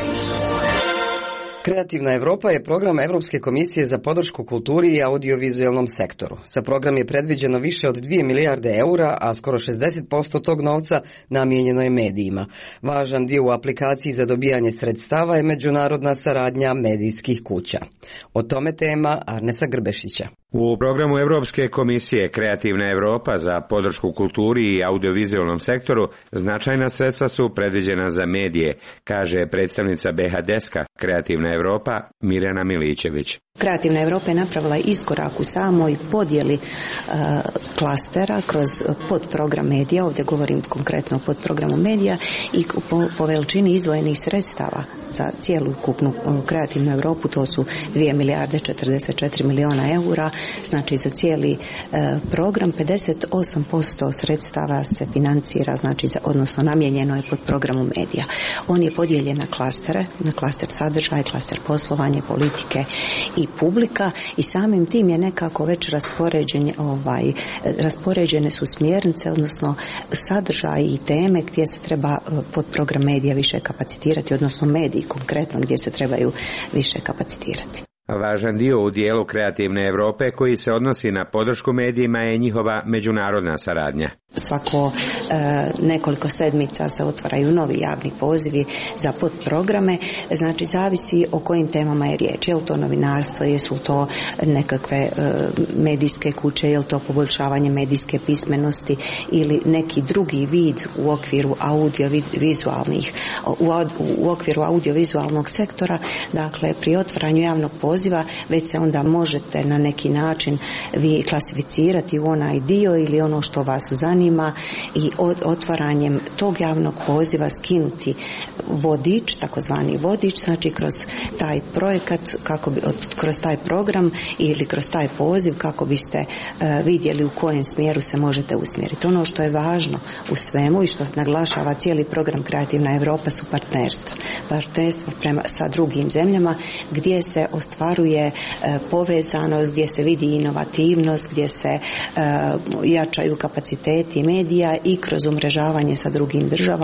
Kreativna Evropa je program Evropske komisije za podršku kulturi i audiovizualnom sektoru. Sa program je predviđeno više od dvije milijarde eura, a skoro šezdeset posto tog novca namijenjeno je medijima. Važan dio u aplikaciji za dobijanje sredstava je međunarodna saradnja medijskih kuća. O tome tema Arnesa Grbešića.
U programu Evropske komisije Kreativna Evropa za podršku kulturi i audiovizualnom sektoru značajna sredstva su predviđena za medije, kaže predstavnica B H Deska Kreativna Evropa Mirjana Milićević.
Kreativna Evropa je napravila iskorak u samoj podjeli uh, klastera kroz podprogram medija, ovdje govorim konkretno o podprogramu medija i po, po veličini izdvojenih sredstava za cijelu ukupnu uh, Kreativnu Evropu, to su dvije milijarde četrdeset četiri milijuna eura, znači za cijeli uh, program pedeset osam posto sredstava se financira, znači za, odnosno namijenjeno je pod programu medija. On je podijeljen na klastere, na klaster sadržaj, klaster poslovanje, politike i publika i samim tim je nekako već raspoređen, ovaj, raspoređene su smjernice, odnosno sadržaj i teme gdje se treba pod program medija više kapacitirati, odnosno mediji konkretno gdje se trebaju više kapacitirati.
Važan dio u dijelu Kreativne Evrope koji se odnosi na podršku medijima je njihova međunarodna saradnja.
Svako e, nekoliko sedmica se otvaraju novi javni pozivi za podprograme, znači zavisi o kojim temama je riječ. Je li to novinarstvo, jesu to nekakve e, medijske kuće, je li to poboljšavanje medijske pismenosti ili neki drugi vid u okviru audiovizualnih, u, u okviru audiovizualnog sektora. Dakle, pri otvaranju javnog poziva već se onda možete na neki način vi klasificirati u onaj dio ili ono što vas zanima i od otvaranjem tog javnog poziva skinuti vodič, takozvani vodič, znači kroz taj projekat, kako bi, od, kroz taj program ili kroz taj poziv kako biste uh, vidjeli u kojem smjeru se možete usmjeriti. Ono što je važno u svemu i što naglašava cijeli program Kreativna Evropa su partnerstva. Partnerstva prema, sa drugim zemljama gdje se ostvaruje uh, povezanost, gdje se vidi inovativnost, gdje se uh, jačaju kapaciteti medija i kroz umrežavanje sa drugim državama.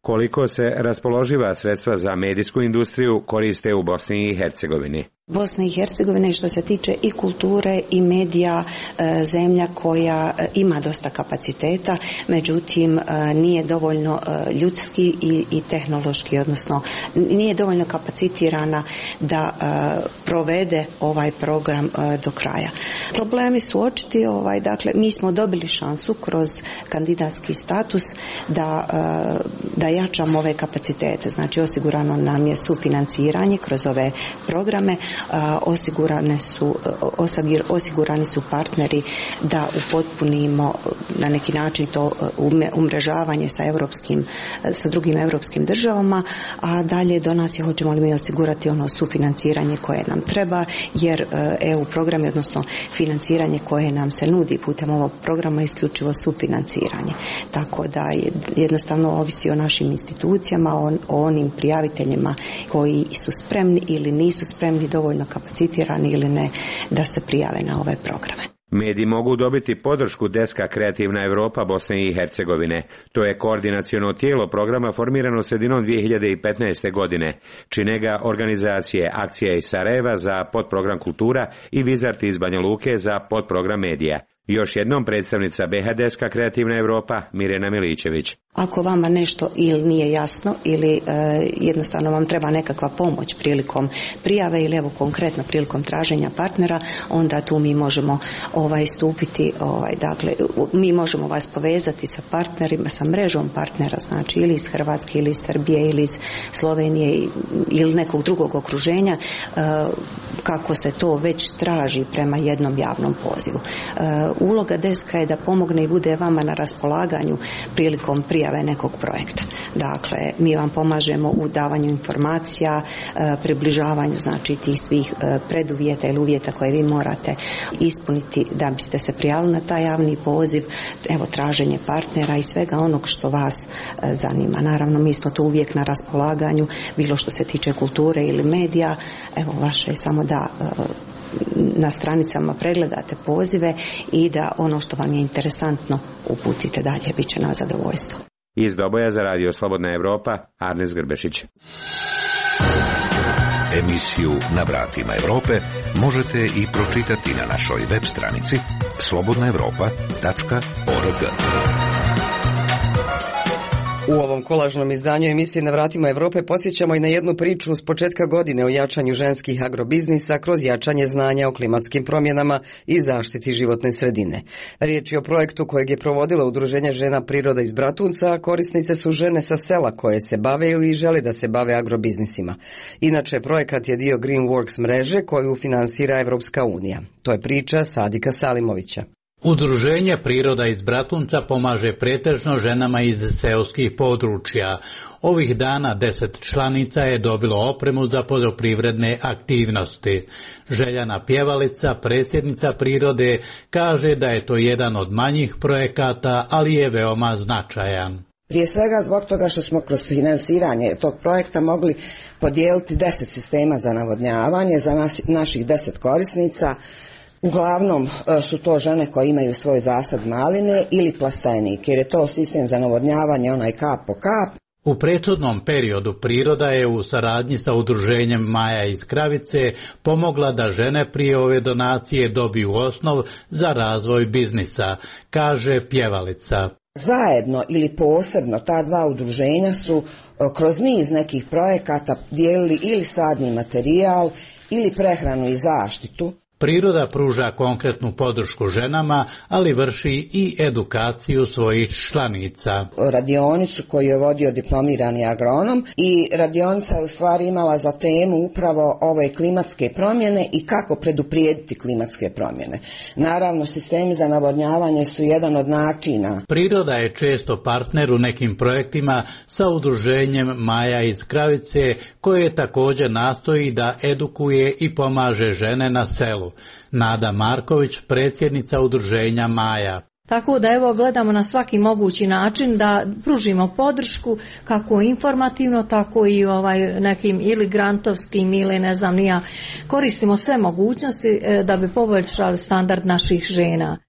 koliko se raspoloživa sredstva za medijsku industriju koriste u Bosni i Hercegovini.
Bosna i Hercegovina što se tiče i kulture i medija zemlja koja ima dosta kapaciteta, međutim nije dovoljno ljudski i, i tehnološki, odnosno nije dovoljno kapacitirana da provede ovaj program do kraja. Problemi su očiti, ovaj, dakle mi smo dobili šansu kroz kandidatski status da, da jačamo ove kapacitete, znači osigurano nam je sufinanciranje kroz ove programe. Osigurane su, osigurani su partneri da upotpunimo na neki način to umrežavanje sa europskim, sa drugim europskim državama, a dalje do nas je hoćemo li mi osigurati ono sufinanciranje koje nam treba, jer E U programi, odnosno financiranje koje nam se nudi putem ovog programa je isključivo sufinanciranje. Tako da jednostavno ovisi o našim institucijama, o, o onim prijaviteljima koji su spremni ili nisu spremni, dovoljno kapacitirani ili ne, da se prijave na ove programe.
Mediji mogu dobiti podršku deska Kreativna Evropa Bosne i Hercegovine. To je koordinaciono tijelo programa formirano sredinom dvije hiljade petnaeste. godine. Čine ga organizacije Akcija iz Sarajeva za podprogram Kultura i Vizart iz Banja Luke za podprogram Medija. Još jednom predstavnica B H deska Kreativna Evropa Mirjana Miličević.
Ako vama nešto ili nije jasno ili e, jednostavno vam treba nekakva pomoć prilikom prijave ili evo konkretno prilikom traženja partnera, onda tu mi možemo ovaj stupiti, ovaj, dakle mi možemo vas povezati sa partnerima, sa mrežom partnera, znači ili iz Hrvatske ili iz Srbije ili iz Slovenije ili nekog drugog okruženja, e, kako se to već traži prema jednom javnom pozivu. E, uloga deska je da pomogne i bude vama na raspolaganju prilikom prijave nekog projekta. Dakle, mi vam pomažemo u davanju informacija, približavanju znači tih svih preduvjeta ili uvjeta koje vi morate ispuniti da biste se prijavili na taj javni poziv, evo traženje partnera i svega onog što vas zanima. Naravno, mi smo tu uvijek na raspolaganju, bilo što se tiče kulture ili medija, evo vaše je samo da na stranicama pregledate pozive i da ono što vam je interesantno uputite dalje, bit će na zadovoljstvo.
Iz Doboja za Radio Slobodna Evropa, Arnes Grbešić.
Emisiju Na vratima Evrope možete i pročitati na našoj web stranici slobodna evropa tačka org.
U ovom kolažnom izdanju emisije Na vratima Evrope podsjećamo i na jednu priču s početka godine o jačanju ženskih agrobiznisa kroz jačanje znanja o klimatskim promjenama i zaštiti životne sredine. Riječ je o projektu kojeg je provodilo Udruženje žena Priroda iz Bratunca, a korisnice su žene sa sela koje se bave ili žele da se bave agrobiznisima. Inače, projekat je dio Greenworks mreže koju finansira Evropska unija. To je priča Sadika Salimovića.
Udruženje Priroda iz Bratunca pomaže pretežno ženama iz seoskih područja. Ovih dana deset članica je dobilo opremu za poljoprivredne aktivnosti. Željana Pjevalica, predsjednica Prirode, kaže da je to jedan od manjih projekata, ali je veoma značajan.
Prije svega zbog toga što smo kroz finansiranje tog projekta mogli podijeliti deset sistema za navodnjavanje za nas, naših deset korisnica. Uglavnom su to žene koje imaju svoj zasad maline ili plastenik, jer je to sistem za navodnjavanje onaj kap po kap.
U prethodnom periodu Priroda je u saradnji sa udruženjem Maja iz Kravice pomogla da žene prije ove donacije dobiju osnov za razvoj biznisa, kaže Pjevalica.
Zajedno ili posebno ta dva udruženja su kroz niz nekih projekata dijelili ili sadni materijal ili prehranu i zaštitu.
Priroda pruža konkretnu podršku ženama, ali vrši i edukaciju svojih članica.
Radionicu koju je vodio diplomirani agronom i radionica je u stvari imala za temu upravo ove klimatske promjene i kako preduprijediti klimatske promjene. Naravno, sistemi za navodnjavanje su jedan od načina.
Priroda je često partner u nekim projektima sa udruženjem Maja iz Kravice, koje također nastoji da edukuje i pomaže žene na selu. Nada Marković, predsjednica udruženja Maja.
Tako da evo gledamo na svaki mogući način da pružimo podršku kako informativno, tako i ovaj nekim ili grantovskim ili ne znam ni ja. Koristimo sve mogućnosti da bi poboljšali standard naših žena.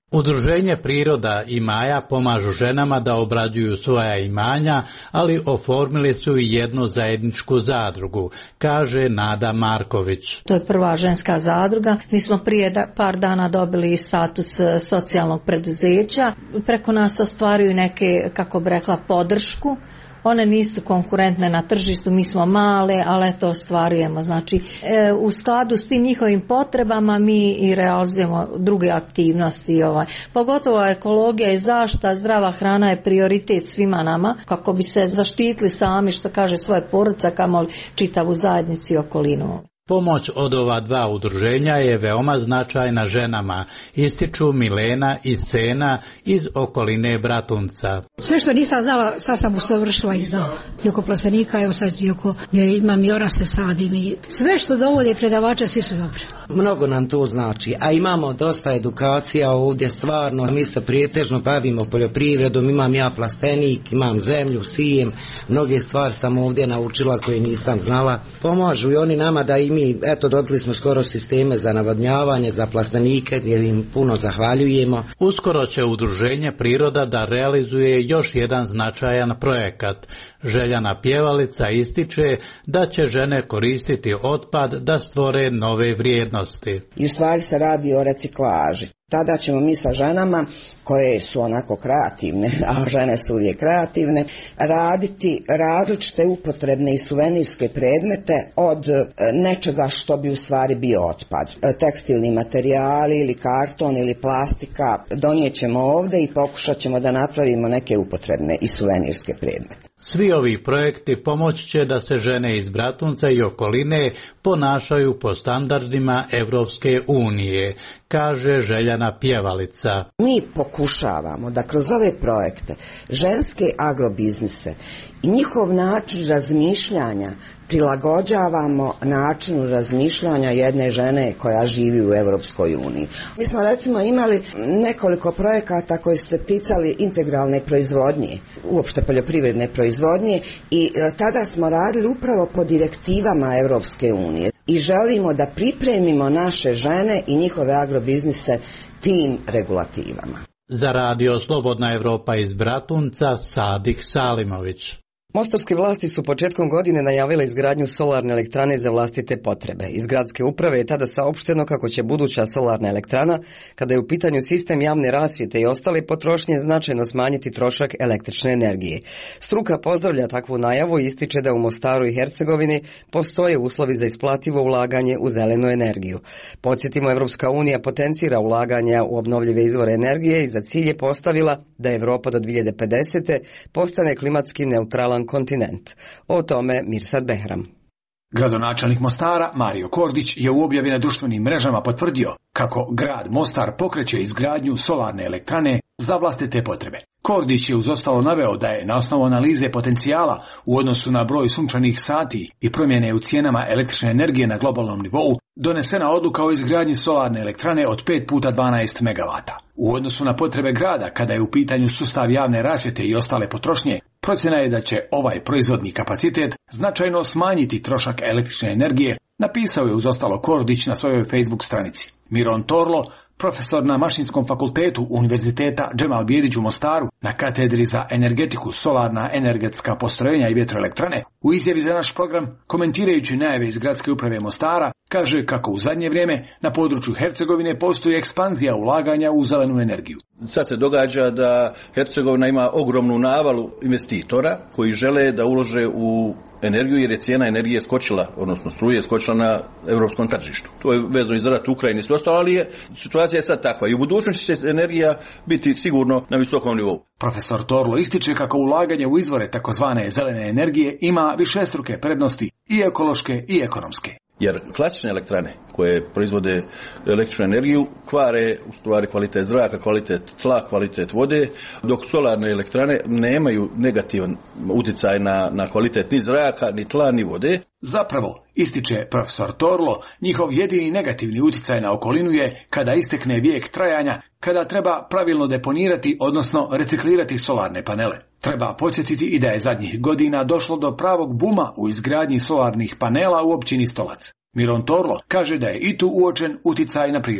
Udruženje Priroda i Maja pomažu ženama da obrađuju svoja imanja, ali oformili su i jednu zajedničku zadrugu, kaže Nada Marković.
To je prva ženska zadruga. Mi smo prije par dana dobili status socijalnog preduzeća. Preko nas ostvaruju neke, kako bi rekla, podršku. One nisu konkurentne na tržištu, mi smo male, ali to ostvarujemo. Znači, e, u skladu s tim njihovim potrebama mi i realizujemo druge aktivnosti. Ovaj. Pogotovo ekologija i zaštita, zdrava hrana je prioritet svima nama, kako bi se zaštitili sami, što kaže, svoje porodice, kamoli čitavu zajednicu i okolinu.
Pomoć od ova dva udruženja je veoma značajna ženama, ističu Milena i Sena iz okoline Bratunca.
Sve što nisam znala, sad sam usavršila i znala. I oko plastenika, evo sad i oko, imam i oraste sadim i sve što dovode predavača, svi su dobri.
Mnogo nam to znači, a imamo dosta edukacija ovdje stvarno, mi se prijetežno bavimo poljoprivredom, imam ja plastenik, imam zemlju, sijem, mnoge stvari sam ovdje naučila koje nisam znala. Pomažu i oni nama da i mi, eto, dobili smo skoro sisteme za navodnjavanje, za plastenike, gdje im puno zahvaljujemo.
Uskoro će Udruženje Priroda da realizuje još jedan značajan projekat. Željana Pjevalica ističe da će žene koristiti otpad da stvore nove vrijednosti.
I u stvari se radi o reciklaži. Tada ćemo mi sa ženama, koje su onako kreativne, a žene su uvijek kreativne, raditi različite upotrebne i suvenirske predmete od nečega što bi u stvari bio otpad. Tekstilni materijali ili karton ili plastika donijet ćemo ovdje i pokušat ćemo da napravimo neke upotrebne i suvenirske predmete.
Svi ovi projekti pomoći će da se žene iz Bratunca i okoline ponašaju po standardima Evropske unije, kaže Željana Pjevalica.
Mi pokušavamo da kroz ove projekte ženske agrobiznise i njihov način razmišljanja prilagođavamo načinu razmišljanja jedne žene koja živi u Europskoj uniji. Mi smo recimo imali nekoliko projekata koji su se ticali integralne proizvodnje, uopšte poljoprivredne proizvodnje, i tada smo radili upravo po direktivama Europske unije i želimo da pripremimo naše žene i njihove agrobiznise tim regulativama.
Za radio Slobodna Evropa iz Bratunca, Sadik Salimović.
Mostarske vlasti su početkom godine najavile izgradnju solarne elektrane za vlastite potrebe. Iz gradske uprave je tada saopšteno kako će buduća solarna elektrana, kada je u pitanju sistem javne rasvjete i ostale potrošnje, značajno smanjiti trošak električne energije. Struka pozdravlja takvu najavu i ističe da u Mostaru i Hercegovini postoje uslovi za isplativo ulaganje u zelenu energiju. Podsjetimo, Evropska unija potencira ulaganja u obnovljive izvore energije i za cilj je postavila da Evropa do dvije hiljade pedesete. postane klimatski neutralan kontinent. O tome Mirsad Behram.
Gradonačelnik Mostara Mario Kordić je u objavi na društvenim mrežama potvrdio kako grad Mostar pokreće izgradnju solarne elektrane za vlastite potrebe. Kordić je uz ostalo naveo da je na osnovu analize potencijala u odnosu na broj sunčanih sati i promjene u cijenama električne energije na globalnom nivou donesena odluka o izgradnji solarne elektrane od pet puta dvanaest megavata. U odnosu na potrebe grada, kada je u pitanju sustav javne rasvjete i ostale potrošnje, procjena je da će ovaj proizvodni kapacitet značajno smanjiti trošak električne energije, napisao je uz ostalo Kordić na svojoj Facebook stranici. Miron Torlo, profesor na Mašinskom fakultetu Univerziteta Džemal Bijedić u Mostaru na katedri za energetiku, solarna energetska postrojenja i vjetroelektrane, u izjavi za naš program, komentirajući najave iz gradske uprave Mostara, kaže kako u zadnje vrijeme na području Hercegovine postoji ekspanzija ulaganja u zelenu energiju.
Sad se događa da Hercegovina ima ogromnu navalu investitora koji žele da ulože u energiju jer je cijena energije skočila, odnosno struje skočila na europskom tržištu. To je vezano i za rat u Ukrajini i sve ostalo, ali je, situacija je sad takva i u budućnosti će energija biti sigurno na visokom nivou.
Profesor Torlo ističe kako ulaganje u izvore takozvane zelene energije ima višestruke prednosti, i ekološke i ekonomske.
Jer klasične elektrane koje proizvode električnu energiju kvare u stvari kvalitet zraka, kvalitet tla, kvalitet vode, dok solarne elektrane nemaju negativan utjecaj na, na kvalitet ni zraka, ni tla, ni vode.
Zapravo, ističe profesor Torlo, njihov jedini negativni utjecaj na okolinu je kada istekne vijek trajanja, kada treba pravilno deponirati, odnosno reciklirati solarne panele. Treba podsjetiti i da je zadnjih godina došlo do pravog buma u izgradnji solarnih panela u općini Stolac. Miron Torlo kaže da je i tu uočen utjecaj na prirodu.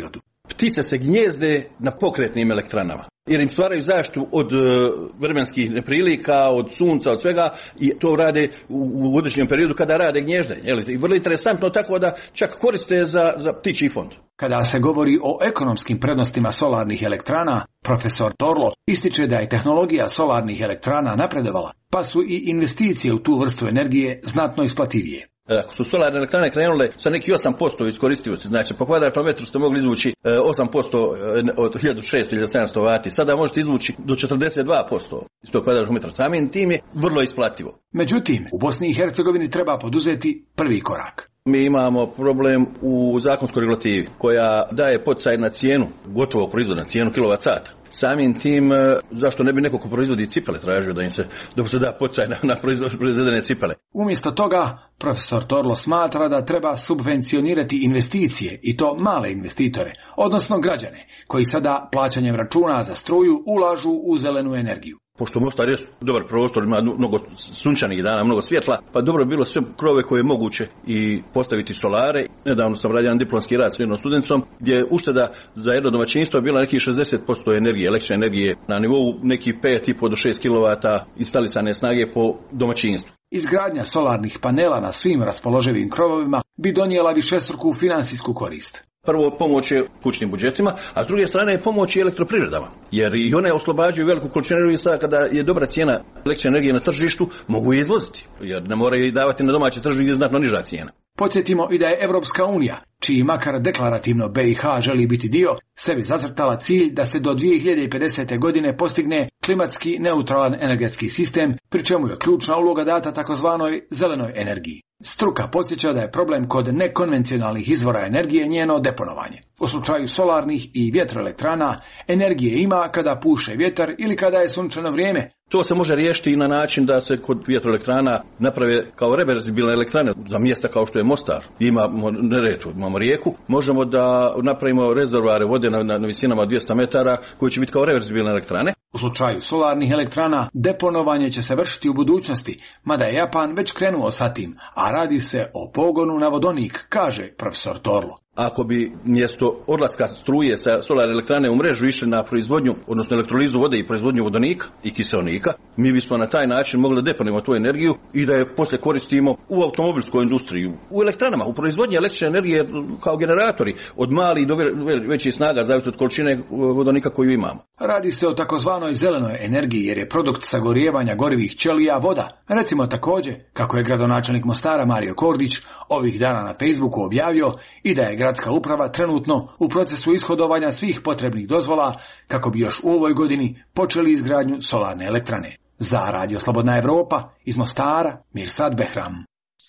Ptice se gnjezde na pokretnim elektranama, jer im stvaraju zaštitu od vremenskih neprilika, od sunca, od svega, i to rade u određenom periodu kada rade gnježdenje. I vrlo interesantno, tako da čak koriste za, za ptičji fond.
Kada se govori o ekonomskim prednostima solarnih elektrana, profesor Torlo ističe da je tehnologija solarnih elektrana napredovala, pa su i investicije u tu vrstu energije znatno isplativije.
Ako su solarne elektrane krenule sa neki osam posto iskoristivosti, znači po kvadratnom metru ste mogli izvući osam posto od hiljadu šesto ili sedamsto vati, sada možete izvući do četrdeset dva posto iz tog kvadratnog metra. Samim tim je vrlo isplativo.
Međutim, u Bosni i Hercegovini treba poduzeti prvi korak.
Mi imamo problem u zakonskoj regulativi koja daje poticaj na cijenu gotovog proizvoda, na cijenu kilovat sata. Samim tim, zašto ne bi neko ko proizvodi cipele tražio da im se, da se da poticaj na, na proizvedene cipele?
Umjesto toga, profesor Torlo smatra da treba subvencionirati investicije, i to male investitore, odnosno građane, koji sada plaćanjem računa za struju ulažu u zelenu energiju.
Pošto Mostar je dobar prostor, ima mnogo sunčanih dana, mnogo svjetla, pa dobro je bilo sve krove koje je moguće i postaviti solare. Nedavno sam radio diplomski rad s jednom studencom, gdje je ušteda za jedno domaćinstvo bila nekih šezdeset posto energije, električne energije, na nivou nekih pet i po do šest kilovata instalisane snage po domaćinstvu.
Izgradnja solarnih panela na svim raspoloživim krovovima bi donijela višestruku finansijsku korist.
Prvo, pomoć je kućnim budžetima, a s druge strane je pomoć i elektroprivredama, jer i one oslobađaju veliku količinu energije. Sada kada je dobra cijena električne energije na tržištu, mogu je izvoziti, jer ne moraju i davati na domaće tržište gdje je znatno niža cijena.
Podsjetimo i da je Evropska unija, čiji makar deklarativno B i H želi biti dio, sebi zacrtala cilj da se do dvije hiljade pedesete. godine postigne klimatski neutralan energetski sistem, pri čemu je ključna uloga data takozvanoj zelenoj energiji. Struka podsjeća da je problem kod nekonvencionalnih izvora energije njeno deponovanje. U slučaju solarnih i vjetroelektrana energije ima kada puše vjetar ili kada je sunčano vrijeme.
To se može riješiti i na način da se kod vjetroelektrana naprave kao reverzibilne elektrane za mjesta kao što je Mostar. Imamo Neretvu, imamo rijeku. Možemo da napravimo rezervoare vode na, na, na visinama dvjesto metara koji će biti kao reverzibilne elektrane.
U slučaju solarnih elektrana deponovanje će se vršiti u budućnosti, mada je Japan već krenuo sa tim, a radi se o pogonu na vodonik, kaže profesor Torlo.
Ako bi mjesto odlaska struje sa solarne elektrane u mrežu išli na proizvodnju, odnosno elektrolizu vode i proizvodnju vodonika i kiseonika, mi bismo na taj način mogli deponirati tu energiju i da je poslije koristimo u automobilskoj industriji, u elektranama, u proizvodnji električne energije kao generatori, od malih do većih snaga, zavisno od količine vodonika koju imamo.
Radi se o takozvanoj zelenoj energiji jer je produkt sagorijevanja gorivih ćelija voda. Recimo također, kako je gradonačelnik Mostara Mario Kordić ovih dana na Facebooku objavio, i da je gradska uprava trenutno u procesu ishodovanja svih potrebnih dozvola kako bi još u ovoj godini počeli izgradnju solarne elektrane. Za Radio Slobodna Evropa iz Mostara, Mirsad Behram.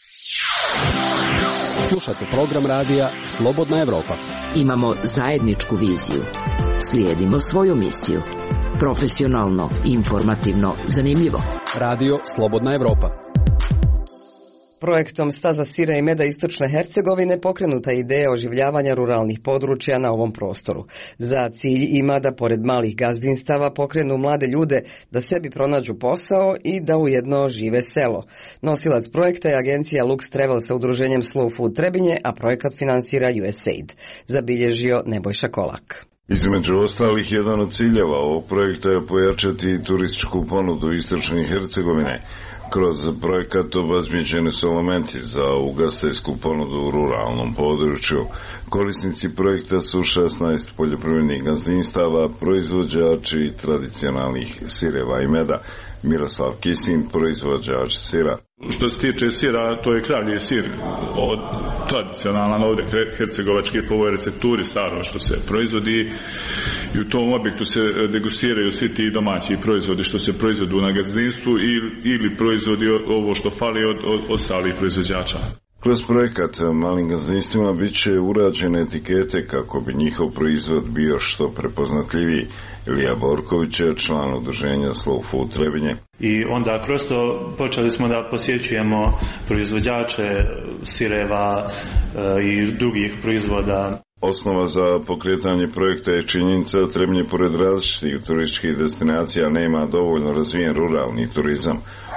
Slušate program radija Slobodna Evropa.
Imamo zajedničku viziju. Slijedimo svoju misiju. Profesionalno, informativno, zanimljivo.
Radio Slobodna Evropa.
Projektom Staza sira i meda Istočne Hercegovine pokrenuta je ideja oživljavanja ruralnih područja na ovom prostoru. Za cilj ima da pored malih gazdinstava pokrenu mlade ljude da sebi pronađu posao i da ujedno žive selo. Nosilac projekta je agencija Lux Travel sa udruženjem Slow Food Trebinje, a projekat finansira U S A I D. Zabilježio Nebojša Kolak.
Između ostalih, jedan od ciljeva ovog projekta je pojačati turističku ponudu Istočne Hercegovine. Kroz projekat obezbijeđeni su elementi za ugostiteljsku ponudu u ruralnom području. Korisnici projekta su šesnaest poljoprivrednih gazdinstava, proizvođači tradicionalnih sireva i meda. Miroslav Kisin, proizvođač sira.
Što se tiče sira, to je kravlji sir, od tradicionalan ovdje hercegovački po ovoj recepturi staro što se proizvodi, i u tom objektu se degustiraju svi ti domaći proizvodi što se proizvodu na gazdinstvu ili, ili proizvodi ovo što fali od, od ostalih proizvođača.
Kroz projekat malim gazdinstvima bit će urađene etikete kako bi njihov proizvod bio što prepoznatljiviji. Ilija Borković je član udruženja Slow Food Trebinje.
I onda kroz to počeli smo da posjećujemo proizvođače sireva e, i drugih proizvoda.
Osnova za pokretanje projekta je činjenica da Trebinje pored različitih turističkih destinacija nema dovoljno razvijen ruralni turizam.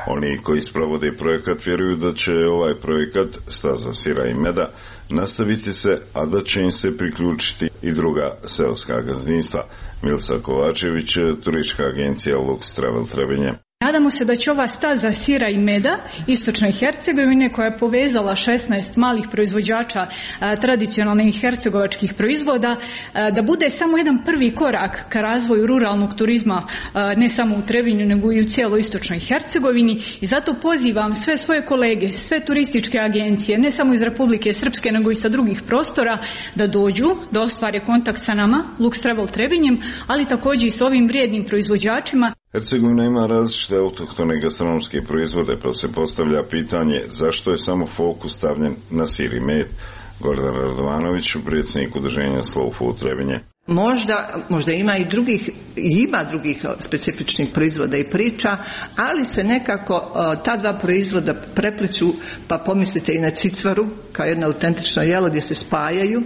Oni koji sprovode projekat vjeruju da će ovaj projekat Staza sira i meda nastaviti se, a da će im se priključiti i druga seoska gazdinstva. Milsa Kovačević, turistička agencija Lux Travel Trebinje.
Nadamo se da će ova staza sira i meda istočne Hercegovine, koja je povezala šesnaest malih proizvođača a, tradicionalnih hercegovačkih proizvoda, a, da bude samo jedan prvi korak ka razvoju ruralnog turizma, a, ne samo u Trebinju nego i u cijeloj istočnoj Hercegovini, i zato pozivam sve svoje kolege, sve turističke agencije, ne samo iz Republike Srpske nego i sa drugih prostora, da dođu, da ostvare kontakt sa nama, Lux Travel Trebinjem, ali također i s ovim vrijednim proizvođačima.
Hercegovina ima različite autohtone gastronomske proizvode, pa se postavlja pitanje zašto je samo fokus stavljen na sir i med. Gordan Radovanović, predsjednik udruženja Slow Food Trebinje.
Možda, možda ima i drugih, ima drugih specifičnih proizvoda i priča, ali se nekako ta dva proizvoda prepliču, pa pomislite i na cicvaru kao jedno autentično jelo gdje se spajaju,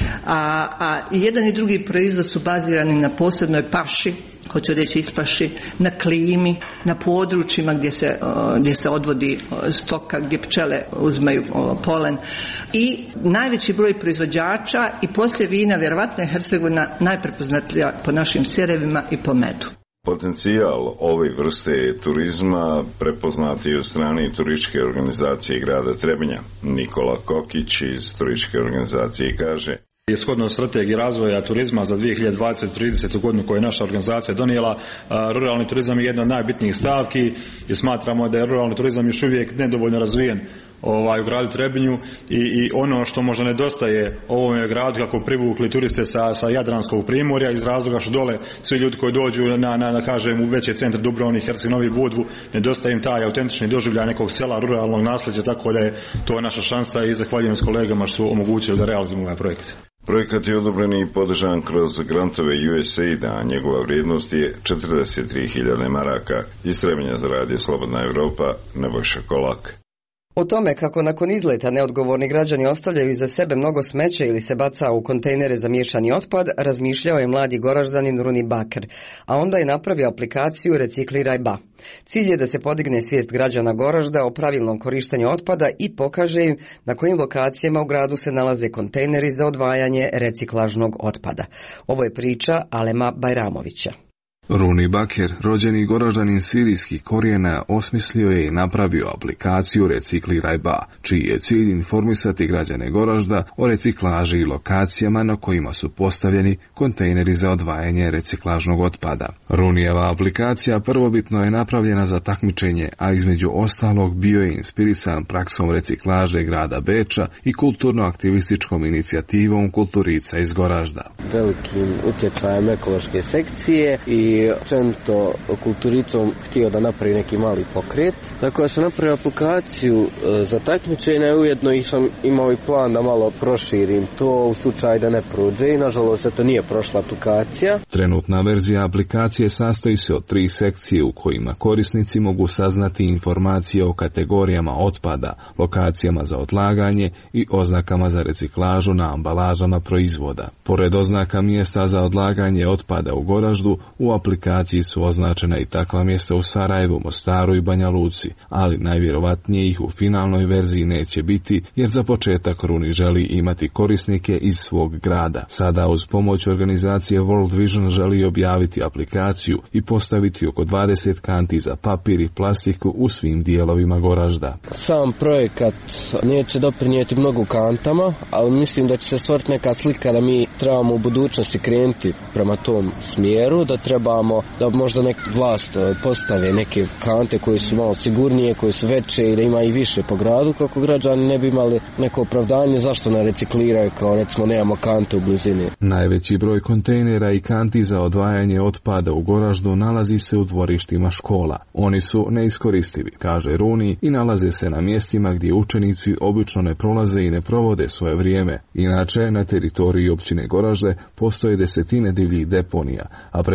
a, a i jedan i drugi proizvod su bazirani na posebnoj paši, hoću reći ispaši, na klimi, na područjima gdje se, gdje se odvodi stoka, gdje pčele uzmaju polen, i najveći broj proizvođača, i poslije vina vjerovatno je Hercegovina najprepoznatljivija po našim sirevima i po medu.
Potencijal ove vrste turizma prepoznati je u strani turističke organizacije grada Trebinja. Nikola Kokić iz turističke organizacije kaže:
Shodno strategiji razvoja turizma za dvije hiljade dvadesete do tridesete godinu koju je naša organizacija donijela, ruralni turizam je jedna od najbitnijih stavki i smatramo da je ruralni turizam još uvijek nedovoljno razvijen ovaj, u gradu Trebinju i, i ono što možda nedostaje ovome gradu kako privukli turiste sa, sa Jadranskog primorja iz razloga što dole svi ljudi koji dođu na, na, na kažem, u veće centre Dubrovnik, Herceg Novi, Budvu, nedostaje im taj autentični doživljaj nekog sela, ruralnog nasljeđa, tako da je to naša šansa i zahvaljujem s kolegama što su omogućili da realizujemo ovaj projekat.
Projekat je odobren i podržan kroz grantove U S A I D, a njegova vrijednost je četrdeset tri hiljade maraka. Iz Trebinja za radio Slobodna Evropa, Nebojša Kolak.
O tome kako nakon izleta neodgovorni građani ostavljaju iza sebe mnogo smeća ili se baca u kontejnere za miješani otpad, razmišljao je mladi Goraždanin Runi Baker, a onda je napravio aplikaciju Recikliraj Ba. Cilj je da se podigne svijest građana Goražda o pravilnom korištenju otpada i pokaže im na kojim lokacijama u gradu se nalaze kontejneri za odvajanje reciklažnog otpada. Ovo je priča Alema Bajramovića.
Runi Baker, rođeni Goraždanin sirijskih korijena, osmislio je i napravio aplikaciju Recikliraj Ba, čiji je cilj informisati građane Goražda o reciklaži i lokacijama na kojima su postavljeni kontejneri za odvajanje reciklažnog otpada. Runijeva aplikacija prvobitno je napravljena za takmičenje, a između ostalog bio je inspirisan praksom reciklaže grada Beča i kulturno-aktivističkom inicijativom Kulturica iz Goražda.
Velikim utjecajem ekološke sekcije i i općenito Kulturicom htio da napravi neki mali pokret. Tako da sam napravio aplikaciju za takmičenje, ujedno i sam imao i plan da malo proširim to u slučaju da ne prođe i nažalost to nije prošla aplikacija.
Trenutna verzija aplikacije sastoji se od tri sekcije u kojima korisnici mogu saznati informacije o kategorijama otpada, lokacijama za odlaganje i oznakama za reciklažu na ambalažama proizvoda. Pored oznaka mjesta za odlaganje otpada u Goraždu, u aplikaciji su označena i takva mjesta u Sarajevu, Mostaru i Banja Luci, ali najvjerovatnije ih u finalnoj verziji neće biti, jer za početak Runi želi imati korisnike iz svog grada. Sada uz pomoć organizacije World Vision želi objaviti aplikaciju i postaviti oko dvadeset kanti za papir i plastiku u svim dijelovima Goražda.
Sam projekat neće doprinijeti mnogo kantama, ali mislim da će se stvoriti neka slika da mi trebamo u budućnosti krenuti prema tom smjeru, da trebamo da možda nek vlast postave neke kante koje su malo sigurnije, koje su veće i da ima i više po gradu, kako građani ne bi imali neko opravdanje zašto ne recikliraju, kao recimo nemamo kante u blizini.
Najveći broj kontejnera i kanti za odvajanje otpada u Goraždu nalazi se u dvorištima škola. Oni su neiskoristivi, kaže Runi, i nalaze se na mjestima gdje učenici obično ne prolaze i ne provode svoje vrijeme. Inače, na teritoriji općine Goražde postoje desetine divljih deponija, a pretrpani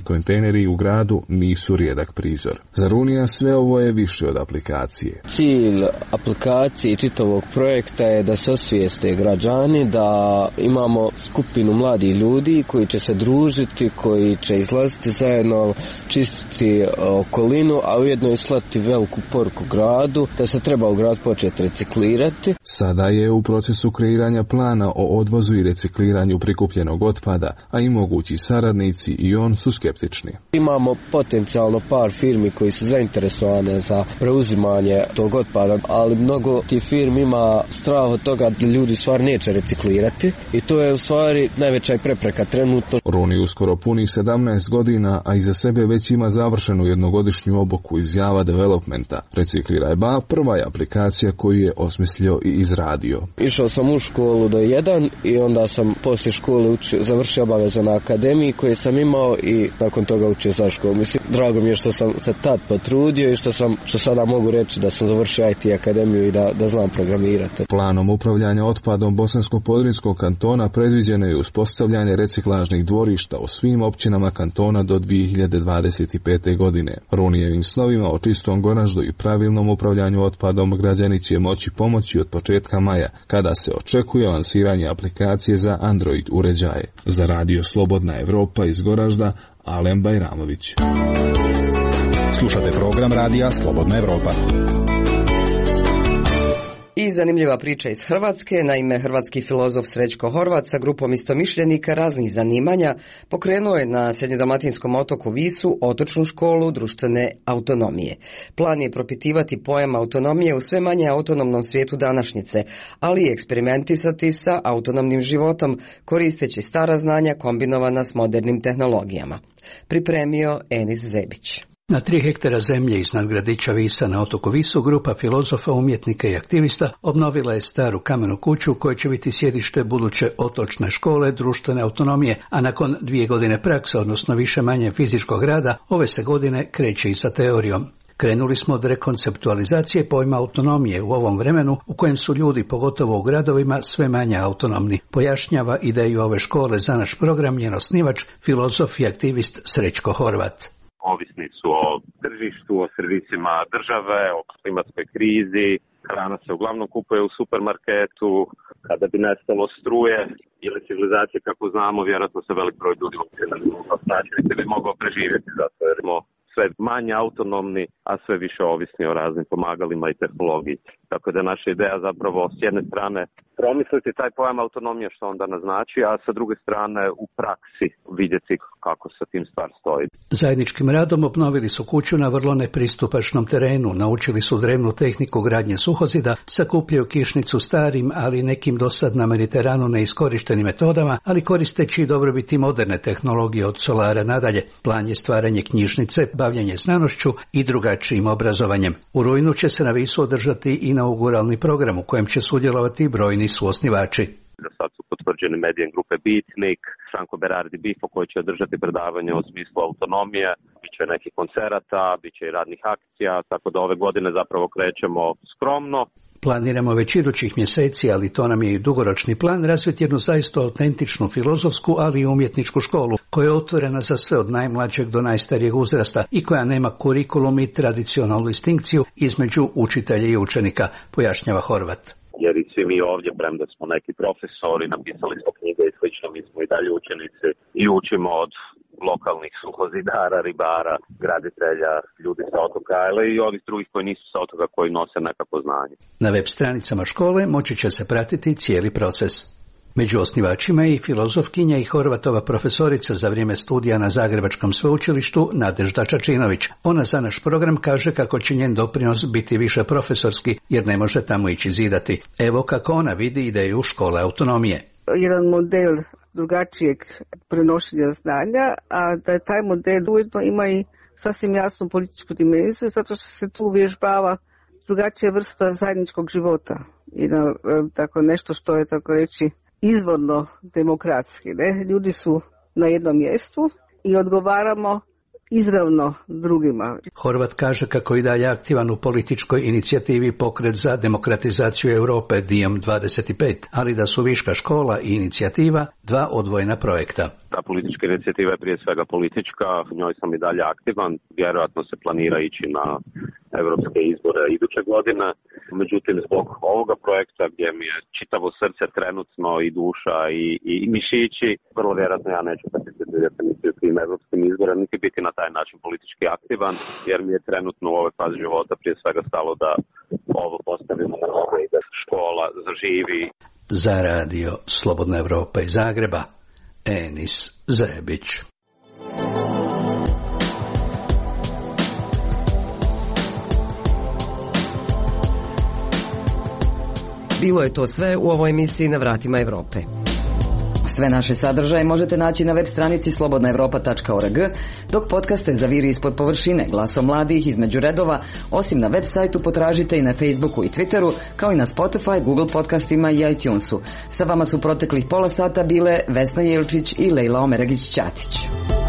kontejneri u gradu nisu rijedak prizor. Za Runija sve ovo je više od aplikacije.
Cilj aplikacije i čitavog projekta je da se osvijeste građani, da imamo skupinu mladih ljudi koji će se družiti, koji će izlaziti zajedno, čistiti okolinu, a ujedno i slati veliku poruku gradu da se treba u grad početi reciklirati.
Sada je u procesu kreiranja plana o odvozu i recikliranju prikupljenog otpada, a i mogući saradnici i on su skeptični.
Imamo potencijalno par firmi koji su zainteresovane za preuzimanje tog otpada, ali mnogo tih firmi ima strah od toga da ljudi stvar neće reciklirati i to je u stvari najveća prepreka trenutno.
Runi uskoro puni sedamnaest godina, a iza sebe već ima završenu jednogodišnju obuku iz Java Developmenta. Recikliraj ba prva je aplikacija koju je osmislio i izradio.
Išao sam u školu do jedan i onda sam poslije škole učio, završio obavezu na akademiji koju sam imao i nakon toga učio za školu. Mislim, drago mi je što sam se tad potrudio i što sam, što sada mogu reći da sam završio I T akademiju i da, da znam programirati.
Planom upravljanja otpadom Bosansko-Podrinjskog kantona predviđeno je uspostavljanje reciklažnih dvorišta u svim općinama kantona do dvije hiljade dvadeset pete. godine. Runijevim snovima o čistom Goraždu i pravilnom upravljanju otpadom građani će moći pomoći od početka maja, kada se očekuje lansiranje aplikacije za Android uređaje. Za radio Slobodna Evropa iz Goražda, Alen Bajramović.
Slušate program radija Slobodna Evropa.
I zanimljiva priča iz Hrvatske. Naime, hrvatski filozof Srećko Horvat sa grupom istomišljenika raznih zanimanja pokrenuo je na srednjodalmatinskom otoku Visu otočnu školu društvene autonomije. Plan je propitivati pojam autonomije u sve manje autonomnom svijetu današnjice, ali i eksperimentisati sa autonomnim životom koristeći stara znanja kombinovana s modernim tehnologijama. Pripremio Enis Zebić.
Na tri hektara zemlje iznad gradića Visa na otoku Visu grupa filozofa, umjetnika i aktivista obnovila je staru kamenu kuću u kojoj će biti sjedište buduće otočne škole društvene autonomije, a nakon dvije godine prakse, odnosno više manje fizičkog rada, ove se godine kreće i sa teorijom. Krenuli smo od rekonceptualizacije pojma autonomije u ovom vremenu u kojem su ljudi, pogotovo u gradovima, sve manje autonomni, pojašnjava ideju ove škole za naš program njen osnivač, filozof i aktivist Srećko Horvat.
Ovisni su o tržištu, o servisima države, o klimatskoj krizi. Hrana se uglavnom kupuje u supermarketu. Kada bi nestalo struje ili civilizacije kako znamo, vjerojatno se velik broj ljudi uopće ne bi mogao snaći, niti bi mogao preživjeti, zato jer smo sve manje autonomni, a sve više ovisni o raznim pomagalima i tehnologiji. Tako da naša ideja zapravo s jedne strane promisliti taj pojam autonomije što onda naznači, a sa druge strane u praksi vidjeti kako sa tim stvar stoji.
Zajedničkim radom obnovili su kuću na vrlo nepristupačnom terenu, naučili su drevnu tehniku gradnje suhozida, sakupljaju kišnicu starim, ali nekim dosad na Mediteranu neiskorištenim metodama, ali koristeći i dobrobiti moderne tehnologije od solara nadalje. Plan je stvaranje knjižnice, bavljenje znanošću i drugačijim obrazovanjem. U rujnu će se na Visu održati inauguralni program u kojem će sudjelovati brojni suosnivači.
Da sad su potvrđene medijem grupe Beatnik, Franco Berardi Bifo koji će održati predavanje o smislu autonomije, bit će nekih koncerata, bit će i radnih akcija, tako da ove godine zapravo krećemo skromno.
Planiramo već idućih mjeseci, ali to nam je i dugoročni plan, razviti jednu zaista autentičnu filozofsku, ali i umjetničku školu, koja je otvorena za sve od najmlađeg do najstarijeg uzrasta i koja nema kurikulum i tradicionalnu distinkciju između učitelja i učenika, pojašnjava Horvat.
Jer i svi mi ovdje, premda smo neki profesori, napisali smo knjige i slično, mi smo i dalje učenici i učimo od lokalnih suhozidara, ribara, graditelja, ljudi sa otoka, ali i ovih drugih koji nisu sa otoka, koji nose nekako znanje.
Na web stranicama škole moći će se pratiti cijeli proces. Među osnivačima je i filozofkinja i Horvatova profesorica za vrijeme studija na Zagrebačkom sveučilištu Nadežda Čačinović. Ona za naš program kaže kako će njen doprinos biti više profesorski jer ne može tamo ići zidati. Evo kako ona vidi ideju škole autonomije.
Jedan model drugačijeg prenošenja znanja, a da taj model ujedno ima i sasvim jasnu političku dimenziju, zato što se tu uvježbava drugačija vrsta zajedničkog života i na, tako nešto što je tako reći izvorno demokratski. Ne? Ljudi su na jednom mjestu i odgovaramo izravno drugima.
Horvat kaže kako i dalje aktivan u političkoj inicijativi Pokret za demokratizaciju Europe D I E M dvadeset pet, ali da su Viška škola i inicijativa dva odvojena projekta.
Ta politička inicijativa je prije svega politička, u njoj sam i dalje aktivan, vjerojatno se planira ići na europske izbore iduće godine. Međutim, zbog ovoga projekta gdje mi je čitavo srce trenutno i duša i, i, i mišići, vrlo vjerojatno ja neću participirati niti u tim europskim izborima, niti biti na taj način politički aktivan, jer mi je trenutno u ovoj fazi života prije svega stalo da ovo postavimo na noge i da škola zaživi.
Za radio Slobodna Evropa iz Zagreba, Enis Zebić.
Bilo je to sve u ovoj emisiji Na vratima Evrope. Sve naše sadržaje možete naći na web stranici slobodna evropa tačka org, dok podcaste Zaviri ispod površine, Glasom mladih, Između redova, osim na web sajtu potražite i na Facebooku i Twitteru, kao i na Spotify, Google podcastima i iTunesu. Sa vama su proteklih pola sata bile Vesna Jelčić i Lejla Omeragić-Ćatić.